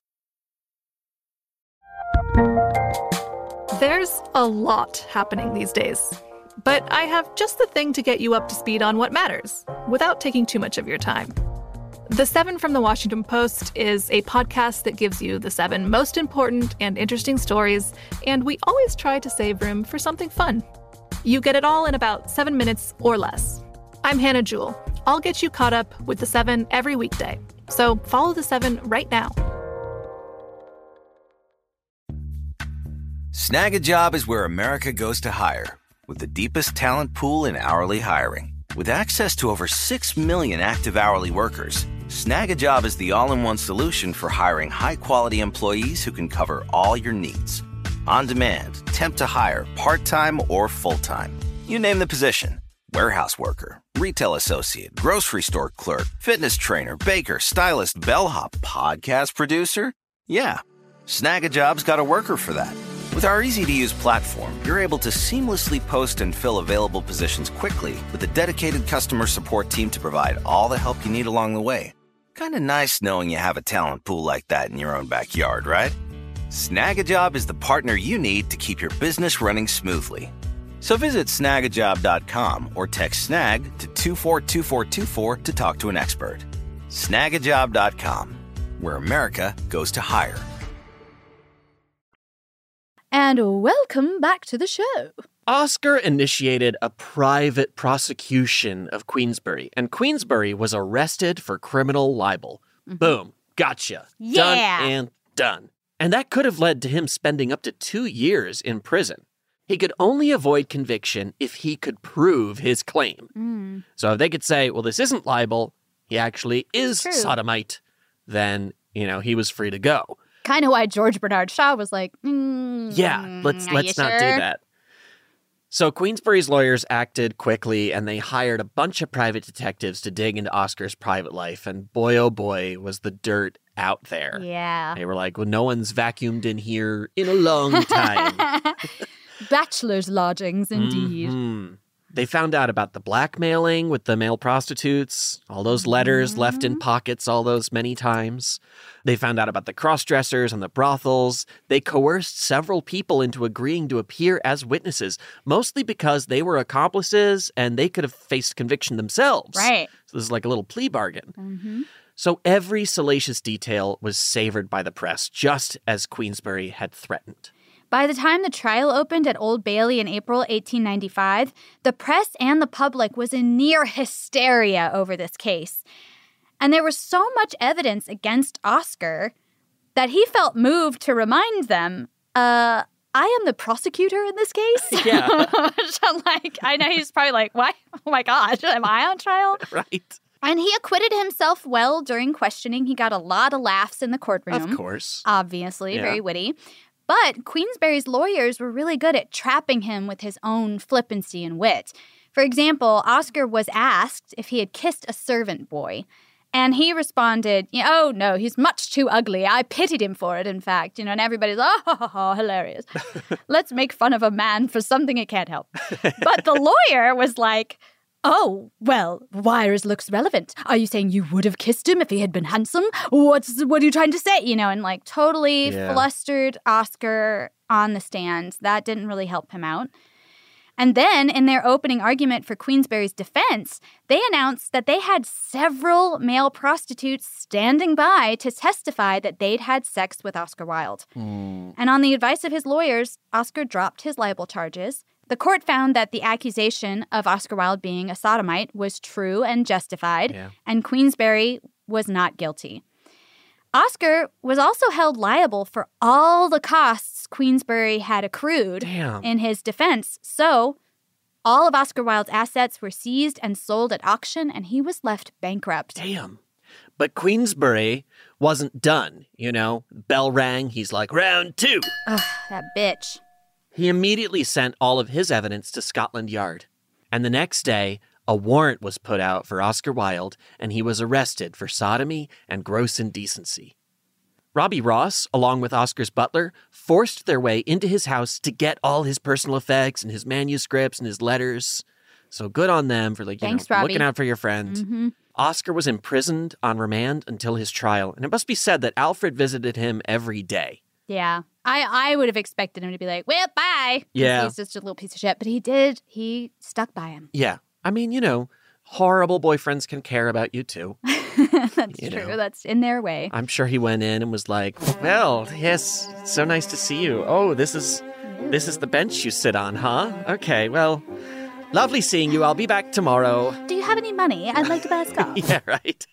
There's a lot happening these days. But I have just the thing to get you up to speed on what matters, without taking too much of your time. The Seven from the Washington Post is a podcast that gives you the seven most important and interesting stories, and we always try to save room for something fun. You get it all in about seven minutes or less. I'm Hannah Jewell. I'll get you caught up with the seven every weekday. So follow the seven right now. Snag a Job is where America goes to hire, with the deepest talent pool in hourly hiring. With access to over six million active hourly workers, Snag a Job is the all-in-one solution for hiring high-quality employees who can cover all your needs. On demand, temp to hire, part-time or full-time. You name the position. Warehouse worker, retail associate, grocery store clerk, fitness trainer, baker, stylist, bellhop, podcast producer. Yeah, Snag a Job's got a worker for that. With our easy-to-use platform, you're able to seamlessly post and fill available positions quickly with a dedicated customer support team to provide all the help you need along the way. Kind of nice knowing you have a talent pool like that in your own backyard, right? Snag a Job is the partner you need to keep your business running smoothly. So visit snag a job dot com or text snag to two four two four two four to talk to an expert. snag a job dot com, where America goes to hire. And welcome back to the show. Oscar initiated a private prosecution of Queensberry, and Queensberry was arrested for criminal libel. Mm-hmm. Boom. Gotcha. Yeah. Done and done. And that could have led to him spending up to two years in prison. He could only avoid conviction if he could prove his claim. Mm. So if they could say, well, this isn't libel, he actually is True. sodomite, then, you know, he was free to go. Kind of why George Bernard Shaw was like, mm, Yeah, let's are let's you not sure? do that. So Queensberry's lawyers acted quickly, and they hired a bunch of private detectives to dig into Oscar's private life. And boy, oh boy, was the dirt out there. Yeah. They were like, well, no one's vacuumed in here in a long time. Bachelor's lodgings, indeed. Mm-hmm. They found out about the blackmailing with the male prostitutes, all those letters mm-hmm. left in pockets all those many times. They found out about the cross-dressers and the brothels. They coerced several people into agreeing to appear as witnesses, mostly because they were accomplices and they could have faced conviction themselves. Right. So this is like a little plea bargain. Mm-hmm. So every salacious detail was savored by the press, just as Queensberry had threatened. By the time the trial opened at Old Bailey in April eighteen ninety-five, the press and the public was in near hysteria over this case. And there was so much evidence against Oscar that he felt moved to remind them, uh, I am the prosecutor in this case. Yeah. Which I'm like, I know he's probably like, why? Oh my gosh, am I on trial? Right. And he acquitted himself well during questioning. He got a lot of laughs in the courtroom. Of course. Obviously, Yeah. very witty. But Queensberry's lawyers were really good at trapping him with his own flippancy and wit. For example, Oscar was asked if he had kissed a servant boy. And he responded, oh, no, he's much too ugly. I pitied him for it, in fact. You know, and everybody's, oh, ho, ho, ho, hilarious. Let's make fun of a man for something he can't help. But the lawyer was like, oh, well, why is looks relevant? Are you saying you would have kissed him if he had been handsome? What's what are you trying to say? You know, and like totally Yeah. flustered Oscar on the stand. That didn't really help him out. And then in their opening argument for Queensberry's defense, they announced that they had several male prostitutes standing by to testify that they'd had sex with Oscar Wilde. Mm. And on the advice of his lawyers, Oscar dropped his libel charges. The court found that the accusation of Oscar Wilde being a sodomite was true and justified, Yeah. and Queensberry was not guilty. Oscar was also held liable for all the costs Queensberry had accrued Damn. in his defense. So all of Oscar Wilde's assets were seized and sold at auction, and he was left bankrupt. Damn. But Queensberry wasn't done, you know? Bell rang, he's like, round two. Ugh, that bitch. He immediately sent all of his evidence to Scotland Yard. And the next day, a warrant was put out for Oscar Wilde, and he was arrested for sodomy and gross indecency. Robbie Ross, along with Oscar's butler, forced their way into his house to get all his personal effects and his manuscripts and his letters. So good on them for, like, you Thanks, know, Robbie. looking out for your friend. Mm-hmm. Oscar was imprisoned on remand until his trial, and it must be said that Alfred visited him every day. Yeah. I, I would have expected him to be like, well, bye. 'Cause Yeah. He's just a little piece of shit. But he did. He stuck by him. Yeah. I mean, you know, horrible boyfriends can care about you too. That's You true. know. That's in their way. I'm sure he went in and was like, well, yes, so nice to see you. Oh, this is this is the bench you sit on, huh? Okay, well, lovely seeing you. I'll be back tomorrow. Do you have any money? I'd like to buy a scarf. Yeah, right.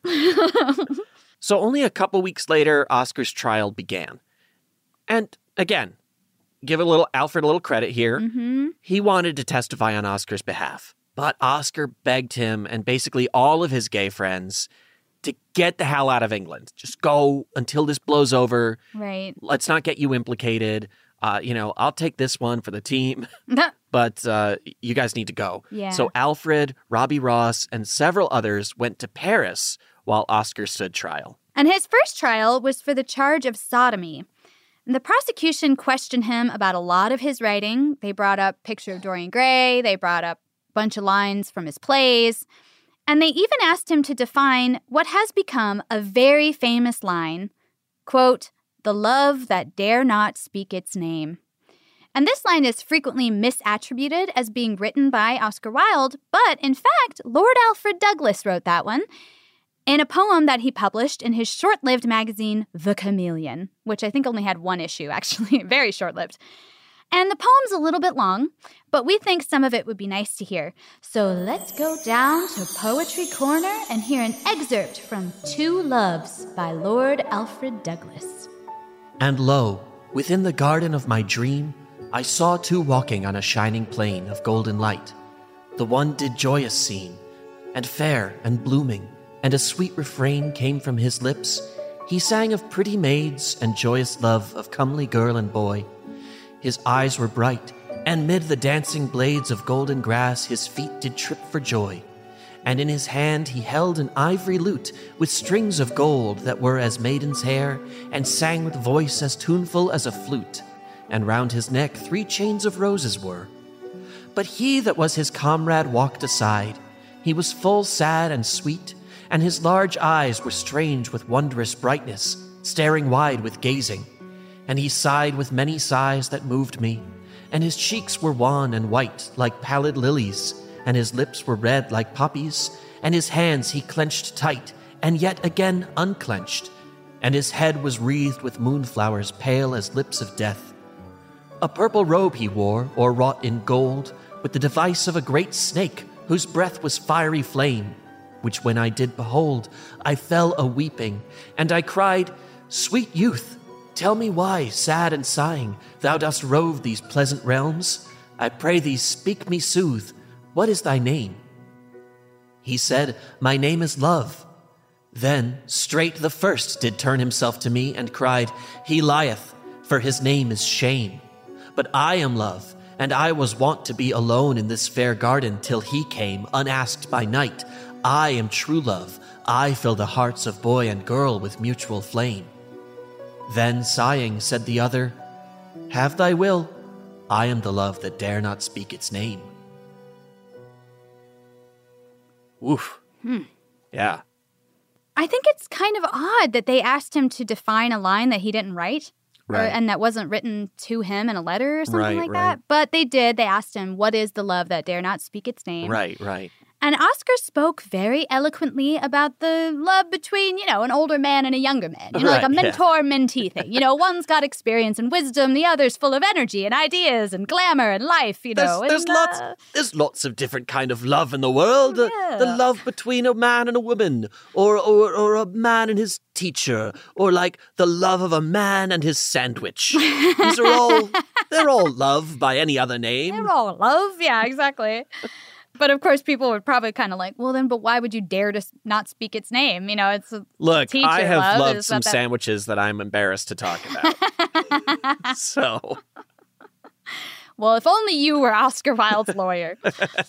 So only a couple weeks later, Oscar's trial began. And again, give a little Alfred a little credit here. Mm-hmm. He wanted to testify on Oscar's behalf. But Oscar begged him and basically all of his gay friends to get the hell out of England. Just go until this blows over. Right. Let's not get you implicated. Uh, you know, I'll take this one for the team, but uh, you guys need to go. Yeah. So Alfred, Robbie Ross, and several others went to Paris while Oscar stood trial. And his first trial was for the charge of sodomy. And the prosecution questioned him about a lot of his writing. They brought up Picture of Dorian Gray. They brought up a bunch of lines from his plays. And they even asked him to define what has become a very famous line, quote, "the love that dare not speak its name." And this line is frequently misattributed as being written by Oscar Wilde, but in fact, Lord Alfred Douglas wrote that one in a poem that he published in his short-lived magazine, The Chameleon, which I think only had one issue, actually, very short-lived. And the poem's a little bit long, but we think some of it would be nice to hear. So let's go down to Poetry Corner and hear an excerpt from Two Loves by Lord Alfred Douglas. And lo, within the garden of my dream, I saw two walking on a shining plain of golden light. The one did joyous seem, and fair and blooming, and a sweet refrain came from his lips. He sang of pretty maids and joyous love of comely girl and boy. His eyes were bright, and mid the dancing blades of golden grass his feet did trip for joy. And in his hand he held an ivory lute with strings of gold that were as maiden's hair, and sang with voice as tuneful as a flute. And round his neck three chains of roses were. But he that was his comrade walked aside. He was full sad and sweet, and his large eyes were strange with wondrous brightness, staring wide with gazing. And he sighed with many sighs that moved me, and his cheeks were wan and white like pallid lilies, and his lips were red like poppies, and his hands he clenched tight, and yet again unclenched, and his head was wreathed with moonflowers pale as lips of death. A purple robe he wore, o'erwrought in gold, with the device of a great snake, whose breath was fiery flame, which when I did behold, I fell a-weeping, and I cried, Sweet youth, tell me why, sad and sighing, thou dost rove these pleasant realms? I pray thee, speak me sooth, what is thy name? He said, My name is Love. Then straight the first did turn himself to me, and cried, He lieth, for his name is Shame. But I am Love, and I was wont to be alone in this fair garden till he came, unasked by night. I am true love, I fill the hearts of boy and girl with mutual flame. Then, sighing, said the other, Have thy will, I am the love that dare not speak its name. Oof. Hmm. Yeah. I think it's kind of odd that they asked him to define a line that he didn't write. Right. Or, and that wasn't written to him in a letter or something right, like right. that. But they did. They asked him, what is the love that dare not speak its name? Right, right. And Oscar spoke very eloquently about the love between, you know, an older man and a younger man. You know, right, like a yeah. mentor-mentee thing. You know, one's got experience and wisdom, the other's full of energy and ideas and glamour and life, you know. There's, there's, and, lots, uh, there's lots of different kind of love in the world. Yeah. Uh, the love between a man and a woman, or, or, or a man and his teacher, or like the love of a man and his sandwich. These are all, they're all love by any other name. They're all love, yeah, exactly. But of course, people would probably kind of like, well, then, but why would you dare to not speak its name? You know, it's a Look, teacher I have love. loved It's some not that... sandwiches that I'm embarrassed to talk about. So, well, if only you were Oscar Wilde's lawyer.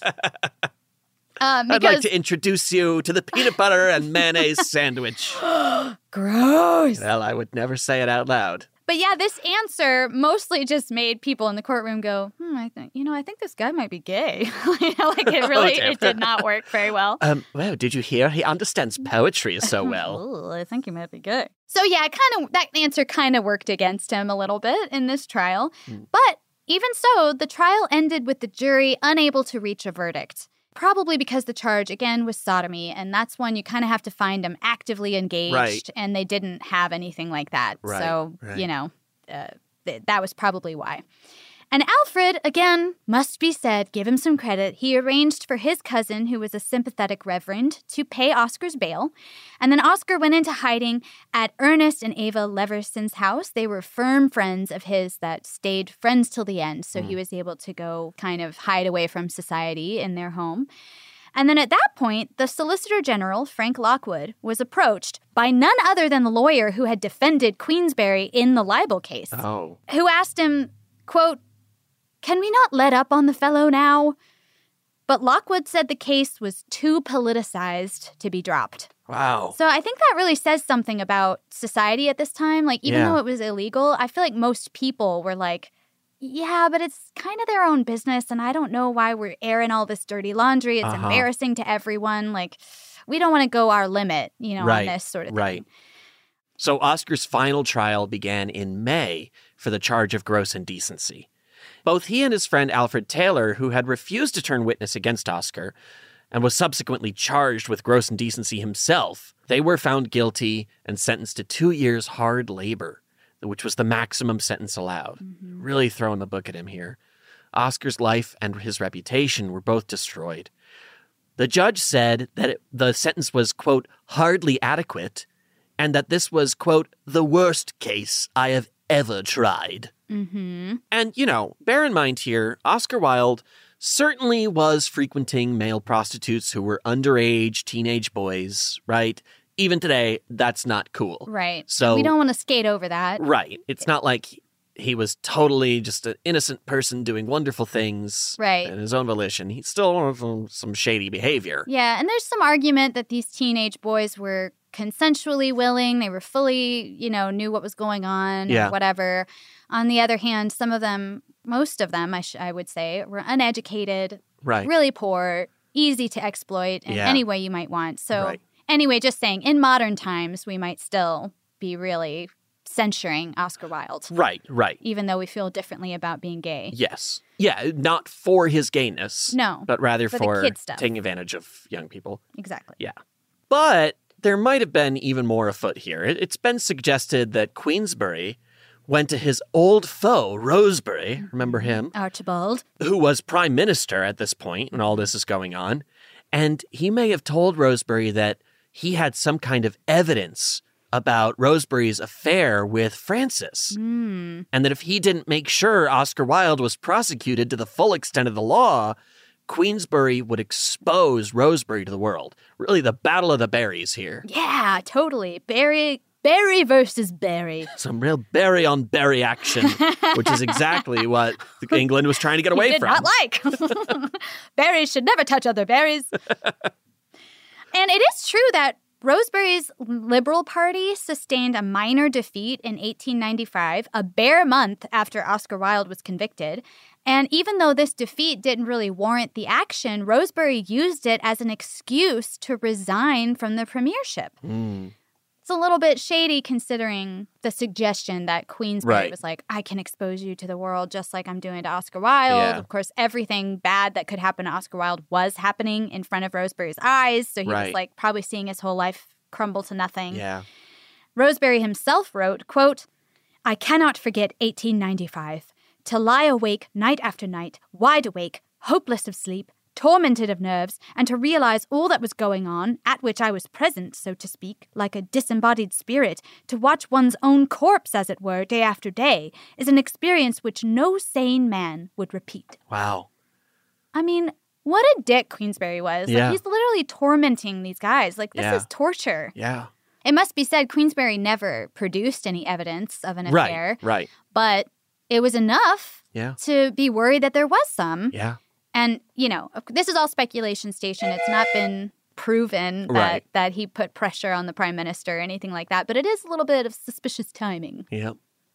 Um, I'd because... like to introduce you to the peanut butter and mayonnaise sandwich. Gross. Well, I would never say it out loud. But yeah, this answer mostly just made people in the courtroom go, hmm, I think, you know, I think this guy might be gay. You know, like it really, oh, it did not work very well. Um, well, did you hear? He understands poetry so well. Ooh, I think he might be gay. So yeah, kind of that answer kind of worked against him a little bit in this trial. Hmm. But even so, the trial ended with the jury unable to reach a verdict. Probably because the charge, again, was sodomy, and that's when you kind of have to find them actively engaged, right. and they didn't have anything like that. Right, so, right. you know, uh, th- that was probably why. And Alfred, again, must be said, give him some credit. He arranged for his cousin, who was a sympathetic reverend, to pay Oscar's bail. And then Oscar went into hiding at Ernest and Ava Leverson's house. They were firm friends of his that stayed friends till the end. So mm. he was able to go kind of hide away from society in their home. And then at that point, the Solicitor General, Frank Lockwood, was approached by none other than the lawyer who had defended Queensberry in the libel case. Oh. Who asked him, quote, "Can we not let up on the fellow now?" But Lockwood said the case was too politicized to be dropped. Wow. So I think that really says something about society at this time. Like, even yeah. though it was illegal, I feel like most people were like, yeah, but it's kind of their own business, and I don't know why we're airing all this dirty laundry. It's uh-huh. embarrassing to everyone. Like, we don't want to go our limit, you know, right. on this sort of thing. Right. So Oscar's final trial began in May for the charge of gross indecency. Both he and his friend Alfred Taylor, who had refused to turn witness against Oscar and was subsequently charged with gross indecency himself, they were found guilty and sentenced to two years hard labor, which was the maximum sentence allowed. Mm-hmm. Really throwing the book at him here. Oscar's life and his reputation were both destroyed. The judge said that it, the sentence was, quote, hardly adequate, and that this was, quote, the worst case I have ever tried. Mm-hmm. And, you know, bear in mind here, Oscar Wilde certainly was frequenting male prostitutes who were underage teenage boys, right? Even today, that's not cool. Right. So we don't want to skate over that. Right. It's not like he was totally just an innocent person doing wonderful things right. in his own volition. He still has some shady behavior. Yeah, and there's some argument that these teenage boys were consensually willing. They were fully, you know, knew what was going on yeah. or whatever. On the other hand, some of them, most of them, I, sh- I would say, were uneducated, right. really poor, easy to exploit in yeah. any way you might want. So right. anyway, just saying, in modern times, we might still be really censuring Oscar Wilde. Right, right. Even though we feel differently about being gay. Yes. Yeah, not for his gayness. No. But rather for, for the kid stuff. taking advantage of young people. Exactly. Yeah. But there might have been even more afoot here. It's been suggested that Queensberry went to his old foe, Rosebery, remember him? Archibald. Who was prime minister at this point when all this is going on. And he may have told Rosebery that he had some kind of evidence about Rosebery's affair with Frances. Mm. And that if he didn't make sure Oscar Wilde was prosecuted to the full extent of the law, Queensberry would expose Rosebery to the world. Really the battle of the berries here. Yeah, totally. Barry... Barry versus Barry. Some real Barry on Barry action, which is exactly what England was trying to get away he did from. Not like. Berries should never touch other berries. And it is true that Rosebery's Liberal Party sustained a minor defeat in eighteen ninety-five, a bare month after Oscar Wilde was convicted. And even though this defeat didn't really warrant the action, Rosebery used it as an excuse to resign from the premiership. Mm. It's a little bit shady considering the suggestion that Queensberry right. was like, I can expose you to the world just like I'm doing to Oscar Wilde. Yeah. Of course, everything bad that could happen to Oscar Wilde was happening in front of Rosebery's eyes. So he right. was like probably seeing his whole life crumble to nothing. Yeah. Rosebery himself wrote, quote, I cannot forget eighteen ninety-five. To lie awake night after night, wide awake, hopeless of sleep, tormented of nerves, and to realize all that was going on, at which I was present, so to speak, like a disembodied spirit, to watch one's own corpse, as it were, day after day, is an experience which no sane man would repeat. Wow. I mean, what a dick Queensberry was. Yeah. Like, he's literally tormenting these guys. Like, this yeah. is torture. Yeah. It must be said, Queensberry never produced any evidence of an affair. Right, right. But it was enough yeah. to be worried that there was some. Yeah. And, you know, this is all speculation station. It's not been proven that, right. that he put pressure on the prime minister or anything like that. But it is a little bit of suspicious timing. Yeah.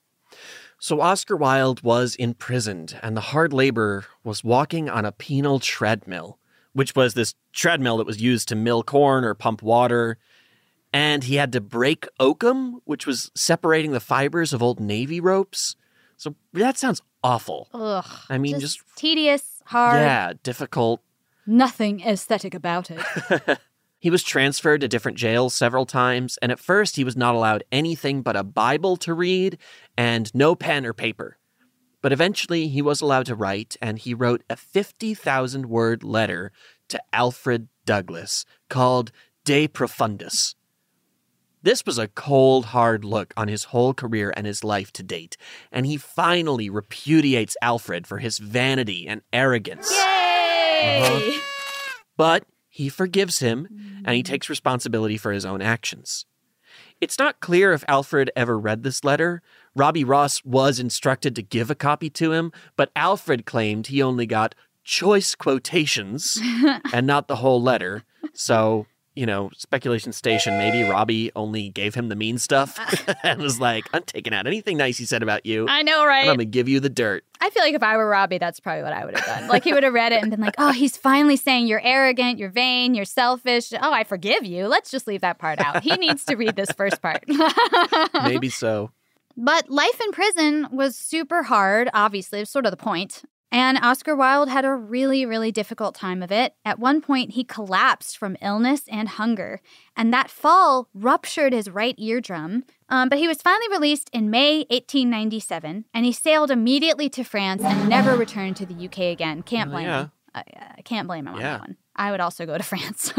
So Oscar Wilde was imprisoned, and the hard labor was walking on a penal treadmill, which was this treadmill that was used to mill corn or pump water. And he had to break oakum, which was separating the fibers of old Navy ropes. So that sounds awful. Ugh. I mean, just, just tedious, hard. Yeah, difficult. Nothing aesthetic about it. He was transferred to different jails several times, and at first he was not allowed anything but a Bible to read and no pen or paper. But eventually he was allowed to write, and he wrote a fifty thousand word letter to Alfred Douglas called De Profundis. This was a cold, hard look on his whole career and his life to date, and he finally repudiates Alfred for his vanity and arrogance. Yay! Uh-huh. But he forgives him, and he takes responsibility for his own actions. It's not clear if Alfred ever read this letter. Robbie Ross was instructed to give a copy to him, but Alfred claimed he only got choice quotations and not the whole letter. So, you know, speculation station, maybe Robbie only gave him the mean stuff and was like, I'm taking out anything nice he said about you. I know, right? And I'm going to give you the dirt. I feel like if I were Robbie, that's probably what I would have done. Like, he would have read it and been like, oh, he's finally saying you're arrogant, you're vain, you're selfish. Oh, I forgive you. Let's just leave that part out. He needs to read this first part. Maybe so. But life in prison was super hard, obviously. It was sort of the point. And Oscar Wilde had a really, really difficult time of it. At one point, he collapsed from illness and hunger. And that fall ruptured his right eardrum. Um, but he was finally released in May eighteen ninety-seven. And he sailed immediately to France and never returned to the U K again. Can't blame yeah. him. I, I can't blame him on Yeah. that one. I would also go to France.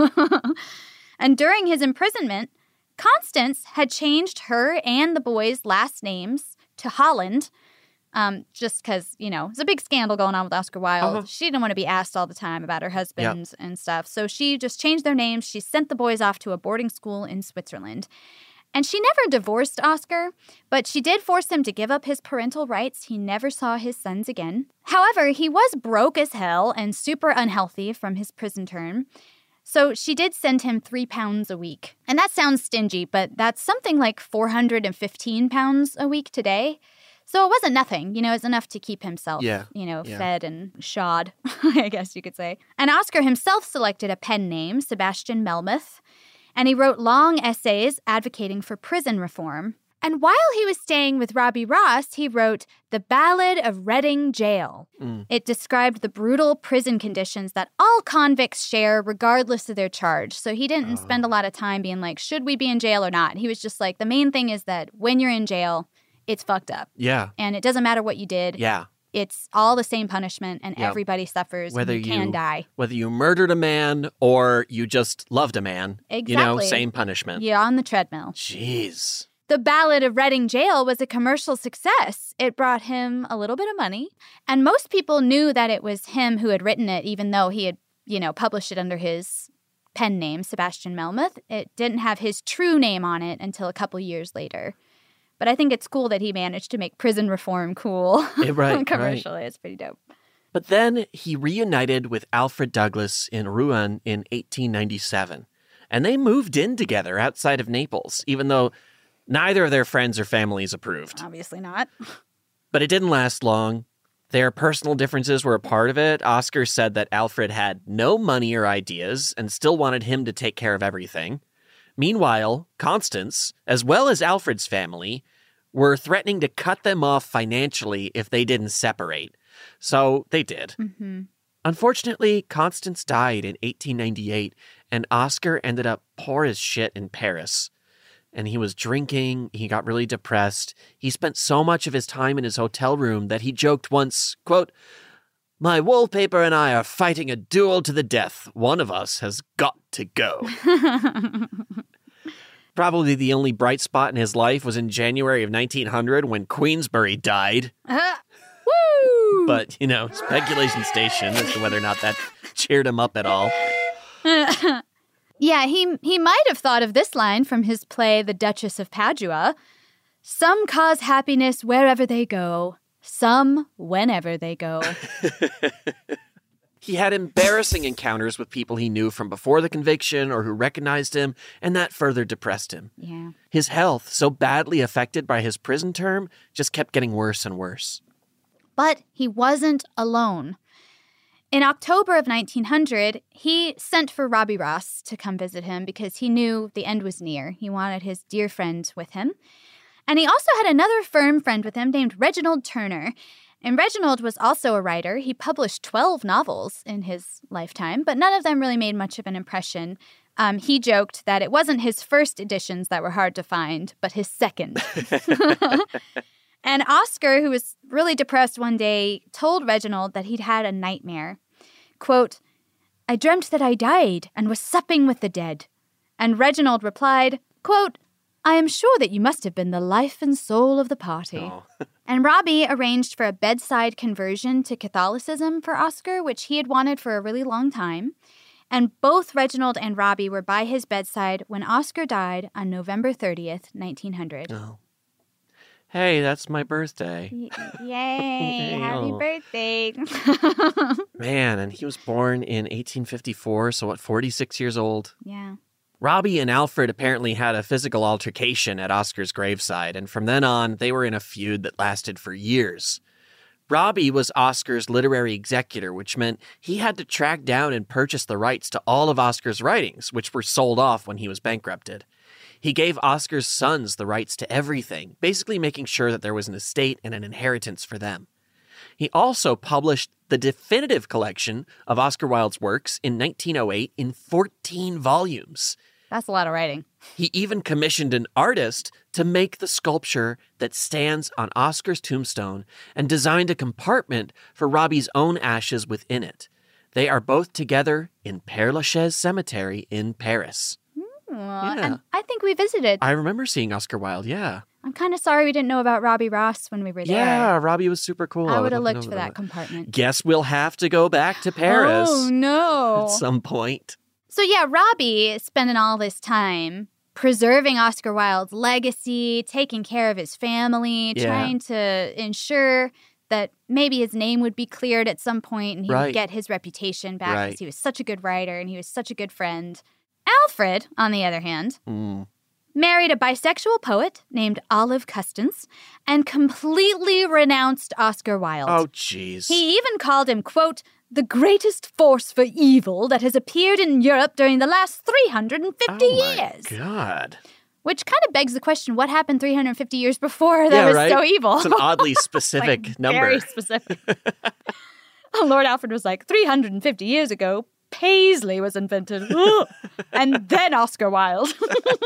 And during his imprisonment, Constance had changed her and the boys' last names to Holland. Um, just because, you know, there's a big scandal going on with Oscar Wilde. Uh-huh. She didn't want to be asked all the time about her husband Yep. and stuff. So she just changed their names. She sent the boys off to a boarding school in Switzerland. And she never divorced Oscar, but she did force him to give up his parental rights. He never saw his sons again. However, he was broke as hell and super unhealthy from his prison term. So she did send him three pounds a week. And that sounds stingy, but that's something like four hundred fifteen pounds a week today. So it wasn't nothing, you know, it was enough to keep himself, Yeah. you know, Yeah. fed and shod, I guess you could say. And Oscar himself selected a pen name, Sebastian Melmoth, and he wrote long essays advocating for prison reform. And while he was staying with Robbie Ross, he wrote The Ballad of Reading Jail. Mm. It described the brutal prison conditions that all convicts share regardless of their charge. So he didn't spend a lot of time being like, should we be in jail or not? He was just like, the main thing is that when you're in jail, it's fucked up. Yeah. And it doesn't matter what you did. Yeah. It's all the same punishment, and Yep. everybody suffers. Whether and you can you die. Whether you murdered a man or you just loved a man, you know, Exactly. same punishment. You're on the treadmill. Jeez. The Ballad of Reading Jail was a commercial success. It brought him a little bit of money, and most people knew that it was him who had written it, even though he had, you know, published it under his pen name, Sebastian Melmoth. It didn't have his true name on it until a couple years later. But I think it's cool that he managed to make prison reform cool. Yeah, right, commercially. right. It's pretty dope. But then he reunited with Alfred Douglas in Rouen in eighteen ninety-seven. And they moved in together outside of Naples, even though neither of their friends or families approved. Obviously not. But it didn't last long. Their personal differences were a part of it. Oscar said that Alfred had no money or ideas and still wanted him to take care of everything. Meanwhile, Constance, as well as Alfred's family, were threatening to cut them off financially if they didn't separate. So they did. Mm-hmm. Unfortunately, Constance died in eighteen ninety-eight, and Oscar ended up poor as shit in Paris. And he was drinking, he got really depressed. He spent so much of his time in his hotel room that he joked once, quote, "My wallpaper and I are fighting a duel to the death. One of us has got to go." Probably the only bright spot in his life was in January of nineteen hundred when Queensberry died. Uh, woo! But, you know, speculation station as to whether or not that cheered him up at all. Yeah, he he might have thought of this line from his play The Duchess of Padua. Some cause happiness wherever they go, some whenever they go. He had embarrassing encounters with people he knew from before the conviction or who recognized him, and that further depressed him. Yeah. His health, so badly affected by his prison term, just kept getting worse and worse. But he wasn't alone. In October of nineteen hundred, he sent for Robbie Ross to come visit him because he knew the end was near. He wanted his dear friend with him. And he also had another firm friend with him named Reginald Turner. And Reginald was also a writer. He published twelve novels in his lifetime, but none of them really made much of an impression. Um, he joked that it wasn't his first editions that were hard to find, but his second. And Oscar, who was really depressed one day, told Reginald that he'd had a nightmare. Quote, "I dreamt that I died and was supping with the dead." And Reginald replied, quote, "I am sure that you must have been the life and soul of the party." Oh. And Robbie arranged for a bedside conversion to Catholicism for Oscar, which he had wanted for a really long time. And both Reginald and Robbie were by his bedside when Oscar died on November thirtieth, nineteen hundred. Oh. Hey, that's my birthday. Y- yay, happy Oh. birthday. Man, and he was born in eighteen fifty-four, so what, forty-six years old? Yeah. Robbie and Alfred apparently had a physical altercation at Oscar's graveside, and from then on, they were in a feud that lasted for years. Robbie was Oscar's literary executor, which meant he had to track down and purchase the rights to all of Oscar's writings, which were sold off when he was bankrupted. He gave Oscar's sons the rights to everything, basically making sure that there was an estate and an inheritance for them. He also published the definitive collection of Oscar Wilde's works in nineteen oh eight in fourteen volumes. That's a lot of writing. He even commissioned an artist to make the sculpture that stands on Oscar's tombstone and designed a compartment for Robbie's own ashes within it. They are both together in Père Lachaise Cemetery in Paris. Mm, yeah. And I think we visited. I remember seeing Oscar Wilde, yeah. I'm kind of sorry we didn't know about Robbie Ross when we were there. Yeah, Robbie was super cool. I, I would have love looked to for know that that compartment. Guess we'll have to go back to Paris. Oh, no. At some point. So yeah, Robbie is spending all this time preserving Oscar Wilde's legacy, taking care of his family, Yeah. trying to ensure that maybe his name would be cleared at some point and he Right. would get his reputation back because Right. he was such a good writer and he was such a good friend. Alfred, on the other hand, Mm. married a bisexual poet named Olive Custance and completely renounced Oscar Wilde. Oh, jeez. He even called him, quote, the greatest force for evil that has appeared in Europe during the last three hundred fifty oh my years. God. Which kind of begs the question, what happened three hundred fifty years before that Yeah, was right? so evil? It's an oddly specific Like, number. Very specific. Lord Alfred was like, three hundred fifty years ago, Paisley was invented. And then Oscar Wilde.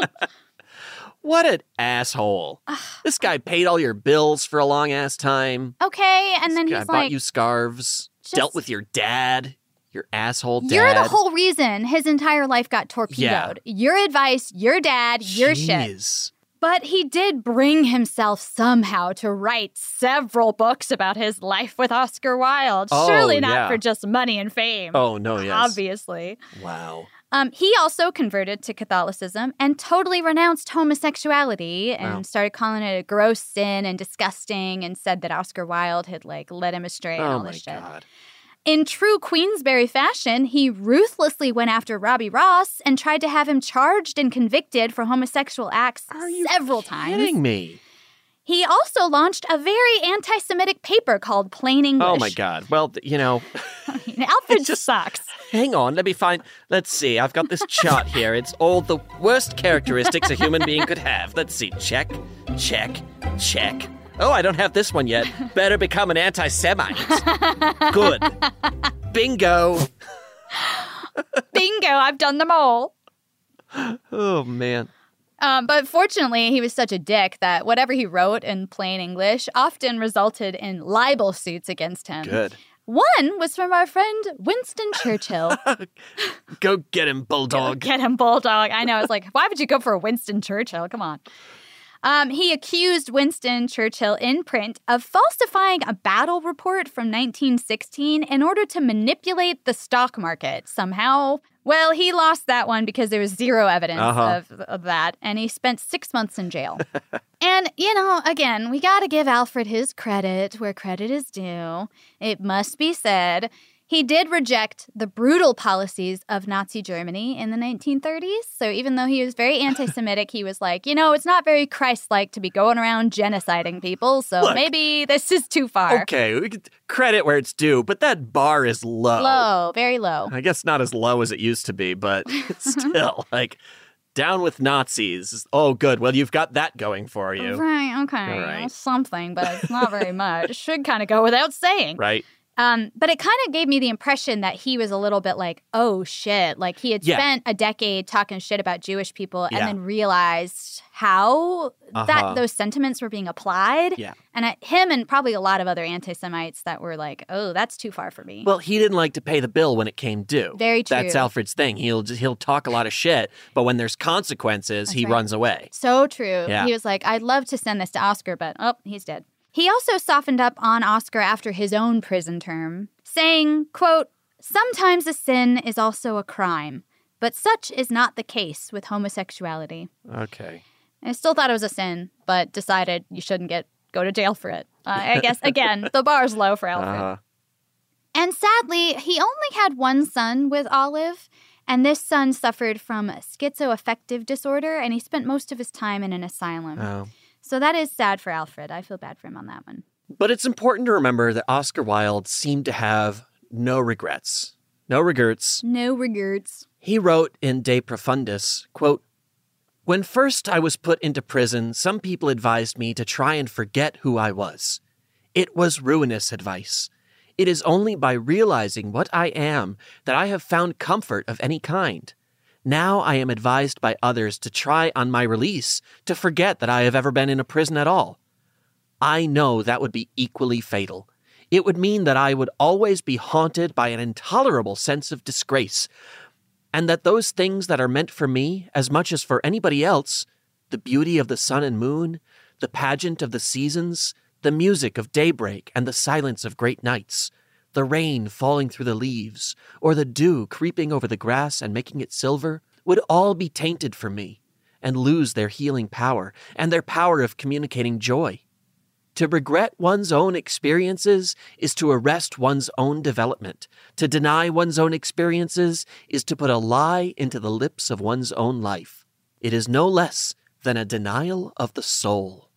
What an asshole. This guy paid all your bills for a long ass time. Okay, and then Guy he's bought like, you scarves, dealt with your dad, your asshole dad. you're the whole reason his entire life got torpedoed. Yeah. Your advice, your dad, your shit. Jeez. But he did bring himself somehow to write several books about his life with Oscar Wilde. Oh, Surely not yeah. for just money and fame. Oh, no, yes. Obviously. Wow. Um, he also converted to Catholicism and totally renounced homosexuality and Wow. started calling it a gross sin and disgusting and said that Oscar Wilde had, like, led him astray and Oh, all my this shit. God. In true Queensberry fashion, he ruthlessly went after Robbie Ross and tried to have him charged and convicted for homosexual acts several times. Kidding me. He also launched a very anti-Semitic paper called Plain English. Oh, my God. Well, th- you know. Alfred just sucks. Hang on, let me find. Let's see. I've got this chart here. It's all the worst characteristics a human being could have. Let's see. Check, check, check. Oh, I don't have this one yet. Better become an anti-Semite. Good. Bingo. Bingo, I've done them all. Oh, man. Um, but fortunately, he was such a dick that whatever he wrote in plain English often resulted in libel suits against him. Good. One was from our friend Winston Churchill. Go get him, Bulldog. Get him, Bulldog. I know. I was like, why would you go for a Winston Churchill? Come on. Um, he accused Winston Churchill in print of falsifying a battle report from nineteen sixteen in order to manipulate the stock market somehow. Well, he lost that one because there was zero evidence Uh-huh. of, of that, and he spent six months in jail. And, you know, again, we got to give Alfred his credit where credit is due. It must be said, he did reject the brutal policies of Nazi Germany in the nineteen thirties. So even though he was very anti-Semitic, he was like, you know, it's not very Christ-like to be going around genociding people, so Look. maybe this is too far. Okay, we could credit where it's due, but that bar is low. Low, very low. I guess not as low as it used to be, but still, like, down with Nazis. Oh, good. Well, you've got that going for you. Right, okay. All right. Well, something, but it's not very much. It should kind of go without saying. Right? Um, but it kind of gave me the impression that he was a little bit like, oh, shit. Like, he had Yeah. spent a decade talking shit about Jewish people and Yeah. then realized how Uh-huh. that those sentiments were being applied. Yeah. And uh, him and probably a lot of other anti-Semites that were like, oh, that's too far for me. Well, he didn't like to pay the bill when it came due. Very true. That's Alfred's thing. He'll just, he'll talk a lot of shit, but when there's consequences, he right. runs away. So true. Yeah. He was like, I'd love to send this to Oscar, but oh, he's dead. He also softened up on Oscar after his own prison term, saying, quote, sometimes a sin is also a crime, but such is not the case with homosexuality. Okay. I still thought it was a sin, but decided you shouldn't get go to jail for it. Uh, I guess, again, the bar's low for Alfred. Uh-huh. And sadly, he only had one son with Olive, and this son suffered from schizoaffective disorder, and he spent most of his time in an asylum. Oh. So that is sad for Alfred. I feel bad for him on that one. But it's important to remember that Oscar Wilde seemed to have no regrets. No regrets. No regrets. He wrote in De Profundis, quote, "When first I was put into prison, some people advised me to try and forget who I was. It was ruinous advice. It is only by realizing what I am that I have found comfort of any kind. Now I am advised by others to try on my release to forget that I have ever been in a prison at all. I know that would be equally fatal. It would mean that I would always be haunted by an intolerable sense of disgrace, and that those things that are meant for me, as much as for anybody else, the beauty of the sun and moon, the pageant of the seasons, the music of daybreak and the silence of great nights, the rain falling through the leaves, or the dew creeping over the grass and making it silver, would all be tainted for me, and lose their healing power, and their power of communicating joy. To regret one's own experiences is to arrest one's own development. To deny one's own experiences is to put a lie into the lips of one's own life. It is no less than a denial of the soul."